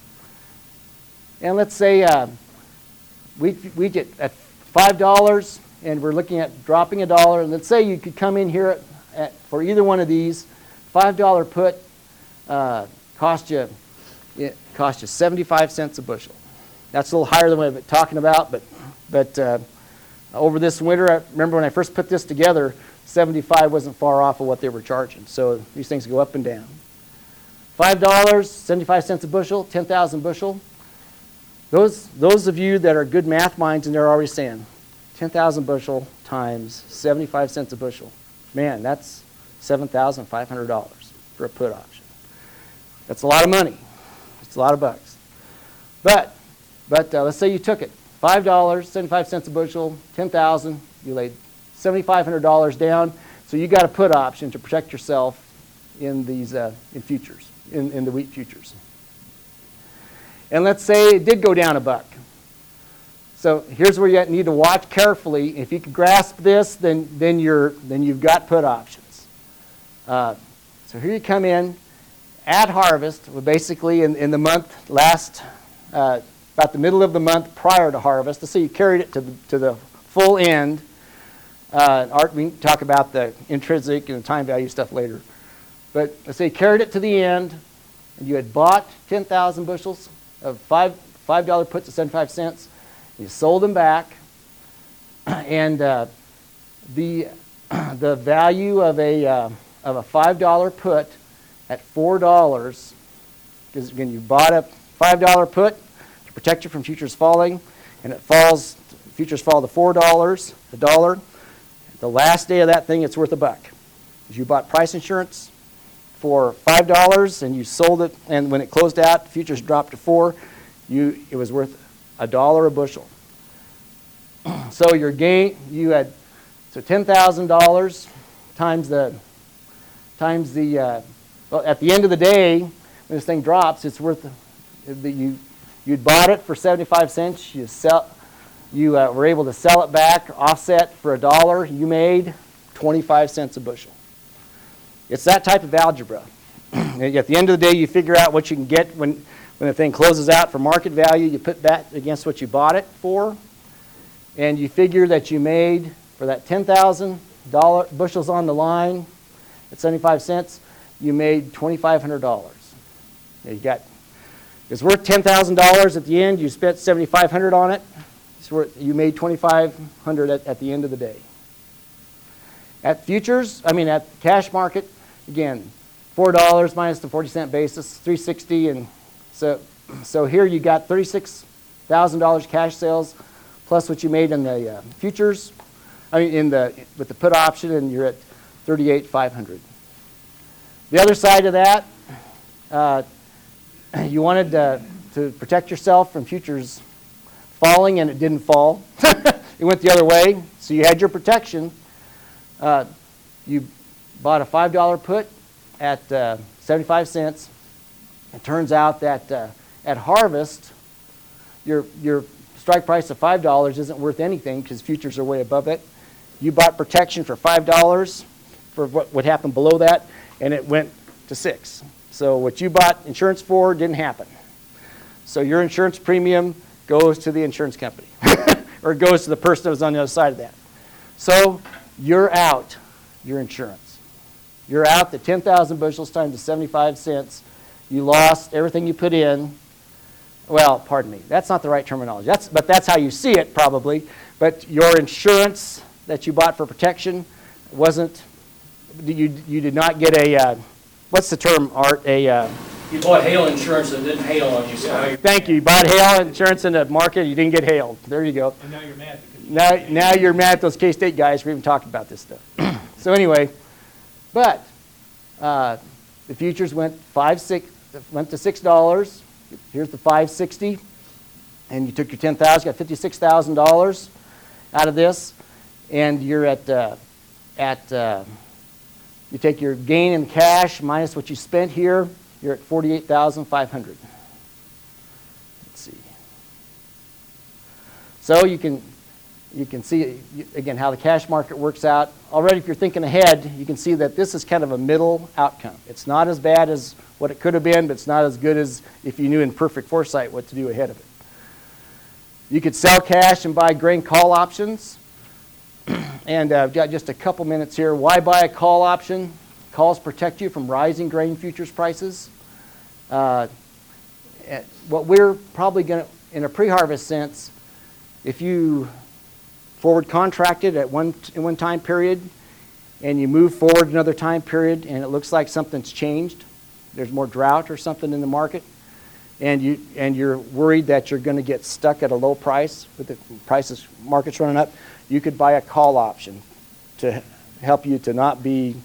And let's say uh, wheat, wheat get at five dollars and we're looking at dropping a dollar. And let's say you could come in here at, at, for either one of these, five dollar put uh, cost you, it cost you seventy-five cents a bushel. That's a little higher than what I've been talking about, but, but uh, over this winter, I remember when I first put this together, seventy-five wasn't far off of what they were charging. So these things go up and down. five dollars, seventy-five cents a bushel, ten thousand bushel. Those, those of you that are good math minds, and they're already saying, ten thousand bushel times seventy-five cents a bushel. Man, that's, seven thousand five hundred dollars for a put option. That's a lot of money. It's a lot of bucks. But, but uh, let's say you took it, five dollars, seventy-five cents a bushel, ten thousand, you laid seven thousand five hundred dollars down, so you got a put option to protect yourself in these uh, in futures, in, in the wheat futures. And let's say it did go down a buck. So here's where you need to watch carefully. If you can grasp this, then then you're then you've got put options. Uh, so here you come in at harvest. Well, basically in, in the month last uh, about the middle of the month prior to harvest. Let's say you carried it to the, to the full end. Uh, Art, we can talk about the intrinsic and the time value stuff later. But let's say you carried it to the end, and you had bought ten thousand bushels of five five dollar puts at seventy-five cents. You sold them back, and uh, the the value of a uh, of a five dollar put at four dollars, because again you bought a five dollar put to protect you from futures falling, and it falls futures fall to four dollars a dollar. The last day of that thing, it's worth a buck. Because you bought price insurance for five dollars and you sold it, and when it closed out, futures dropped to four. You it was worth a dollar a bushel. So your gain, you had so ten thousand dollars times the times the uh, well, at the end of the day, when this thing drops, it's worth the you you'd bought it for seventy-five cents. You sell you uh, were able to sell it back, offset for a dollar. You made twenty-five cents a bushel. It's that type of algebra. At the end of the day, you figure out what you can get when, when the thing closes out for market value. You put that against what you bought it for, and you figure that you made, for that ten thousand bushels on the line at seventy-five cents, you made twenty-five hundred dollars. You got, it's worth ten thousand dollars at the end. You spent seventy-five hundred dollars on it. It's worth, you made twenty-five hundred dollars at, at the end of the day. At futures, I mean at the cash market, again, four dollars minus the forty cent basis, three sixty, and so so here you got thirty-six thousand dollars cash sales plus what you made in the uh, futures, I mean in the with the put option, and you're at thirty-eight thousand five hundred. The other side of that, uh, you wanted uh, to protect yourself from futures falling, and it didn't fall. It went the other way, so you had your protection. Uh, you bought a five dollar put at uh, seventy-five cents. It turns out that uh, at harvest, your your strike price of five dollars isn't worth anything because futures are way above it. You bought protection for five dollars for what would happen below that, and it went to six. So what you bought insurance for didn't happen. So your insurance premium goes to the insurance company, or it goes to the person that was on the other side of that. So you're out your insurance. You're out the ten thousand bushels times the seventy-five cents. You lost everything you put in. Well, pardon me, that's not the right terminology. That's, but that's how you see it probably. But your insurance that you bought for protection wasn't, you, you did not get a, uh, what's the term, Art? A, uh, You bought hail insurance and didn't hail on you, so now you're... Thank you. You bought hail insurance in the market, you didn't get hailed. There you go. And now you're mad because you Now, now you're mad at those K-State guys for even talking about this stuff. So anyway, but uh, the futures went five six went to six dollars. Here's the five sixty, and you took your ten thousand, got fifty-six thousand dollars out of this, and you're at uh, at uh, you take your gain in cash minus what you spent here. You're at forty-eight thousand five hundred. Let's see. So you can. You can see, again, how the cash market works out. Already, if you're thinking ahead, you can see that this is kind of a middle outcome. It's not as bad as what it could have been, but it's not as good as if you knew in perfect foresight what to do ahead of it. You could sell cash and buy grain call options. And uh, I've got just a couple minutes here. Why buy a call option? Calls protect you from rising grain futures prices. Uh, what we're probably going to, in a pre-harvest sense, if you forward contracted at one in one time period, and you move forward another time period, and it looks like something's changed. There's more drought or something in the market, and you and you're worried that you're going to get stuck at a low price with the prices markets running up. You could buy a call option to help you to not be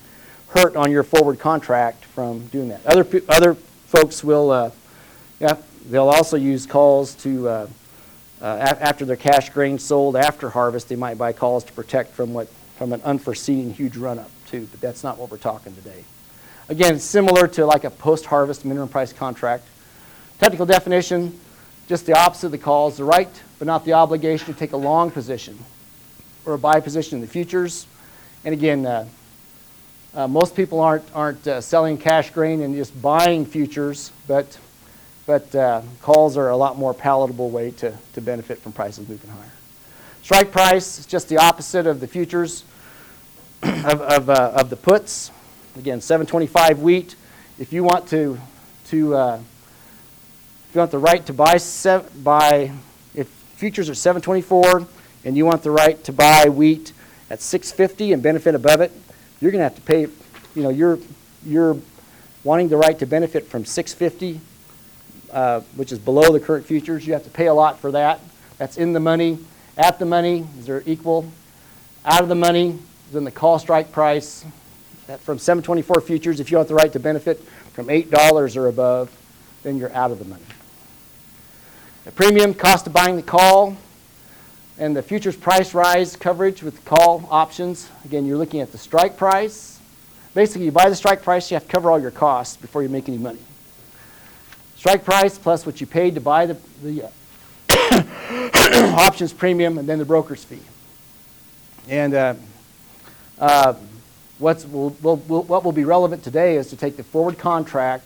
hurt on your forward contract from doing that. Other, pe- other folks will, uh, yeah, they'll also use calls to, uh, uh, a- after their cash grain sold after harvest, they might buy calls to protect from what, from an unforeseen huge run-up too, but that's not what we're talking today. Again, it's similar to like a post-harvest minimum price contract. Technical definition, just the opposite of the calls, the right but not the obligation to take a long position or a buy position in the futures. And again, uh, uh, most people aren't, aren't uh, selling cash grain and just buying futures, but, but uh, calls are a lot more palatable way to, to benefit from prices moving higher. Strike price is just the opposite of the futures of, of, uh, of the puts. Again, seven twenty-five wheat. If you want to, to uh, if you want the right to buy, sev- buy, if futures are seven twenty-four and you want the right to buy wheat at six fifty and benefit above it, you're going to have to pay, you know, you're, you're wanting the right to benefit from six fifty, uh, which is below the current futures. You have to pay a lot for that. That's in the money. At the money, is there equal? Out of the money, then the call strike price. That from seven twenty-four futures, if you want the right to benefit from eight dollars or above, then you're out of the money. The premium, cost of buying the call, and the futures price rise coverage with call options. Again, you're looking at the strike price. Basically, you buy the strike price, you have to cover all your costs before you make any money. Strike price plus what you paid to buy the, the uh, options premium, and then the broker's fee. And uh, uh, what's, will, will, will, what will be relevant today is to take the forward contract,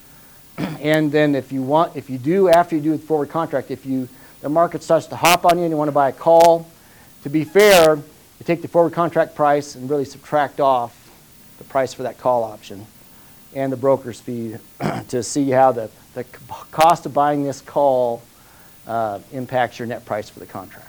and then if you want, if you do, after you do the forward contract, if you the market starts to hop on you and you want to buy a call, to be fair, you take the forward contract price and really subtract off the price for that call option and the broker's fee to see how the, the cost of buying this call uh, impacts your net price for the contract.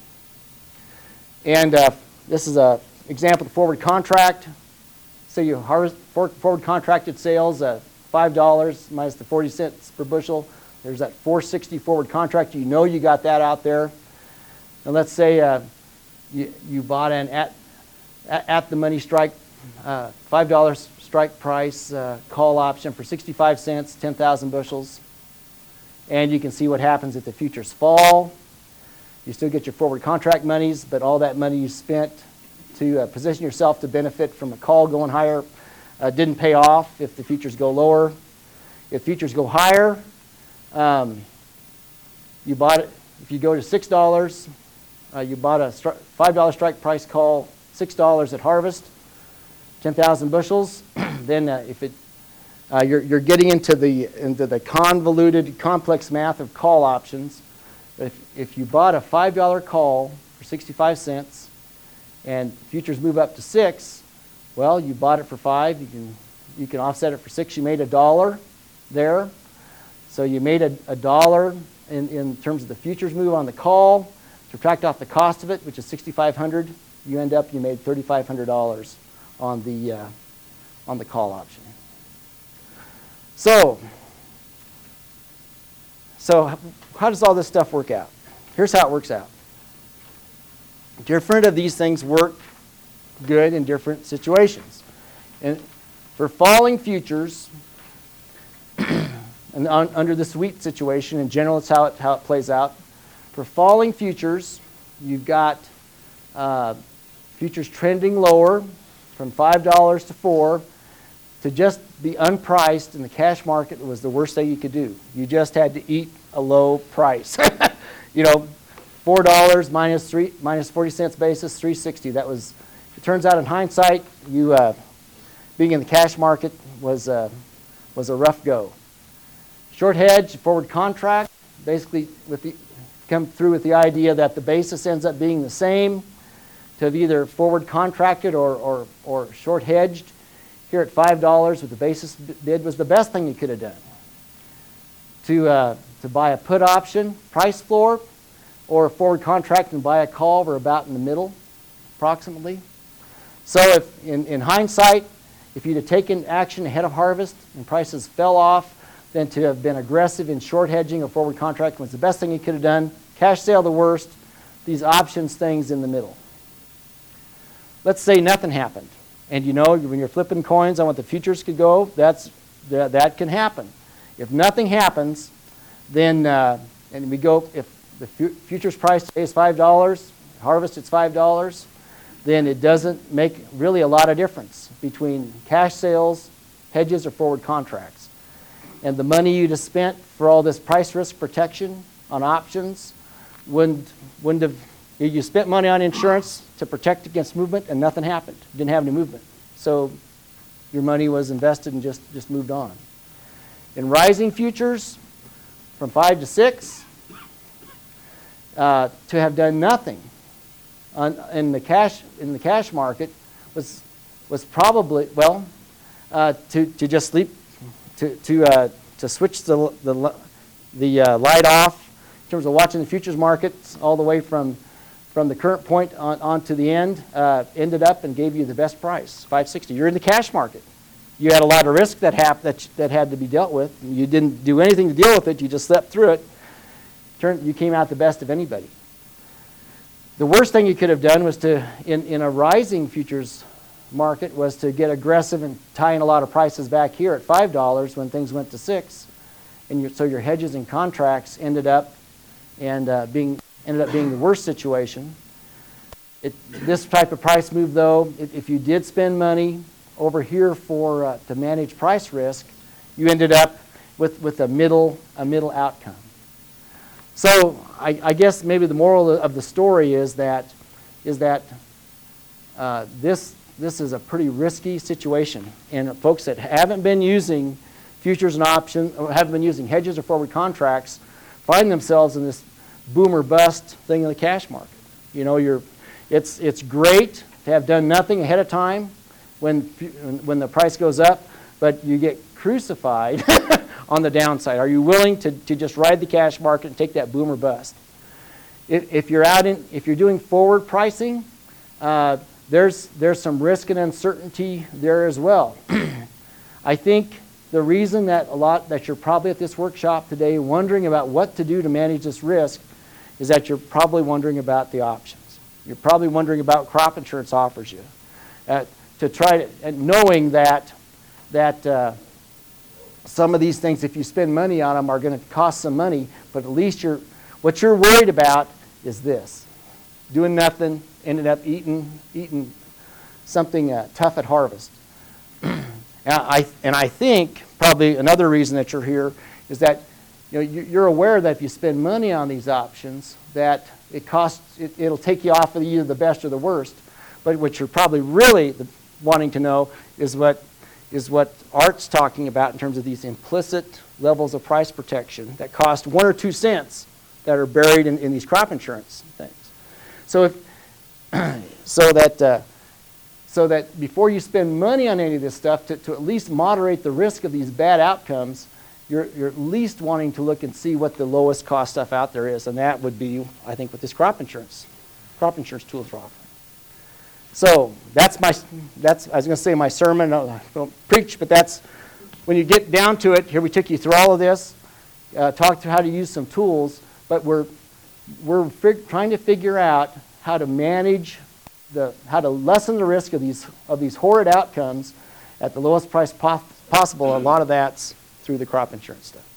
And uh, this is an example of the forward contract. So you harvest forward contracted sales at five dollars minus the forty cents per bushel. There's that four sixty forward contract. You know you got that out there. And let's say uh, you, you bought an at, at the money strike, uh, five dollars strike price uh, call option for sixty-five cents, ten thousand bushels. And you can see what happens if the futures fall. You still get your forward contract monies, but all that money you spent to uh, position yourself to benefit from a call going higher uh, didn't pay off if the futures go lower. If futures go higher, um, you bought it, if you go to six dollars, uh, you bought a stri- five dollar strike price call, six dollars at harvest, ten thousand bushels, then uh, if it, uh, you're, you're getting into the, into the convoluted, complex math of call options. If, if you bought a five dollar call for sixty-five cents and futures move up to six, well, you bought it for five, you can, you can offset it for six, you made a dollar there. So you made a, a dollar in, in terms of the futures move on the call, subtract off the cost of it, which is sixty-five hundred dollars, you end up, you made thirty-five hundred dollars on the, uh, on the call option. So, so how does all this stuff work out? Here's how it works out. Different of these things work good in different situations. And for falling futures, and on, under this wheat situation, in general, it's how it, how it plays out. For falling futures, you've got uh, futures trending lower from five dollars to four. To just be unpriced in the cash market was the worst thing you could do. You just had to eat a low price. You know, four dollars minus three minus forty cents basis, three sixty. That was. It turns out, in hindsight, you uh, being in the cash market was uh, was a rough go. Short hedge, forward contract, basically with the, come through with the idea that the basis ends up being the same to have either forward contracted or, or, or short hedged. Here at five dollars with the basis bid was the best thing you could have done. To, uh, to buy a put option, price floor, or a forward contract and buy a call, we're about in the middle, approximately. So if in, in hindsight, if you'd have taken action ahead of harvest and prices fell off, then to have been aggressive in short hedging or forward contract was the best thing you could have done. Cash sale the worst. These options things in the middle. Let's say nothing happened And you know, when you're flipping coins on what the futures could go, that's, that, that can happen. If nothing happens, then, uh, and we go, if the fu futures price today is five dollars, harvest it's five dollars, then it doesn't make really a lot of difference between cash sales, hedges, or forward contracts. And the money you just spent for all this price risk protection on options wouldn't, wouldn't have, you spent money on insurance to protect against movement and nothing happened. You didn't have any movement. So your money was invested and just, just moved on. In rising futures, from five to six, uh, to have done nothing on, in the cash in the cash market was was probably well uh, to to just sleep to to uh, to switch the the the uh, light off in terms of watching the futures markets all the way from from the current point on, on to the end, uh, ended up and gave you the best price, five sixty. You're in the cash market. You had a lot of risk that, hap that, that had to be dealt with. You didn't do anything to deal with it. You just slept through it. Turn, you came out the best of anybody. The worst thing you could have done was to, in, in a rising futures market, was to get aggressive and tie in a lot of prices back here at five dollars when things went to six. And your, so your hedges and contracts ended up and uh, being ended up being the worst situation. It, this type of price move, though, if, if you did spend money over here for uh, to manage price risk, you ended up with with a middle a middle outcome. So I, I guess maybe the moral of the story is that is that uh, this this is a pretty risky situation, and folks that haven't been using futures and options, or haven't been using hedges or forward contracts, find themselves in this boom or bust thing in the cash market. You know, you're it's it's great to have done nothing ahead of time when when the price goes up, but you get crucified on the downside. Are you willing to, to just ride the cash market and take that boom or bust? If, if you're out in if you're doing forward pricing, uh, there's there's some risk and uncertainty there as well. I think the reason that a lot that you're probably at this workshop today wondering about what to do to manage this risk is that you're probably wondering about the options. You're probably wondering about crop insurance offers you. Uh, to try to, and knowing that, that uh, some of these things, if you spend money on them, are going to cost some money, but at least you're, what you're worried about is this. Doing nothing, ended up eating, eating something uh, tough at harvest. and, I, and I think probably another reason that you're here is that you know, you're aware that if you spend money on these options, that it costs, it, it'll take you off of either the best or the worst. But what you're probably really wanting to know is what is what Art's talking about in terms of these implicit levels of price protection that cost one or two cents that are buried in, in these crop insurance things. So if so that uh, so that before you spend money on any of this stuff, to, to at least moderate the risk of these bad outcomes, you're you're at least wanting to look and see what the lowest cost stuff out there is, and that would be, I think, what this crop insurance crop insurance tools are offering. So that's my, that's, I was going to say my sermon, I don't preach, but that's, when you get down to it, here we took you through all of this, uh, talked through how to use some tools, but we're, we're fig- trying to figure out how to manage the, how to lessen the risk of these, of these horrid outcomes at the lowest price po- possible. A lot of that's through the crop insurance stuff.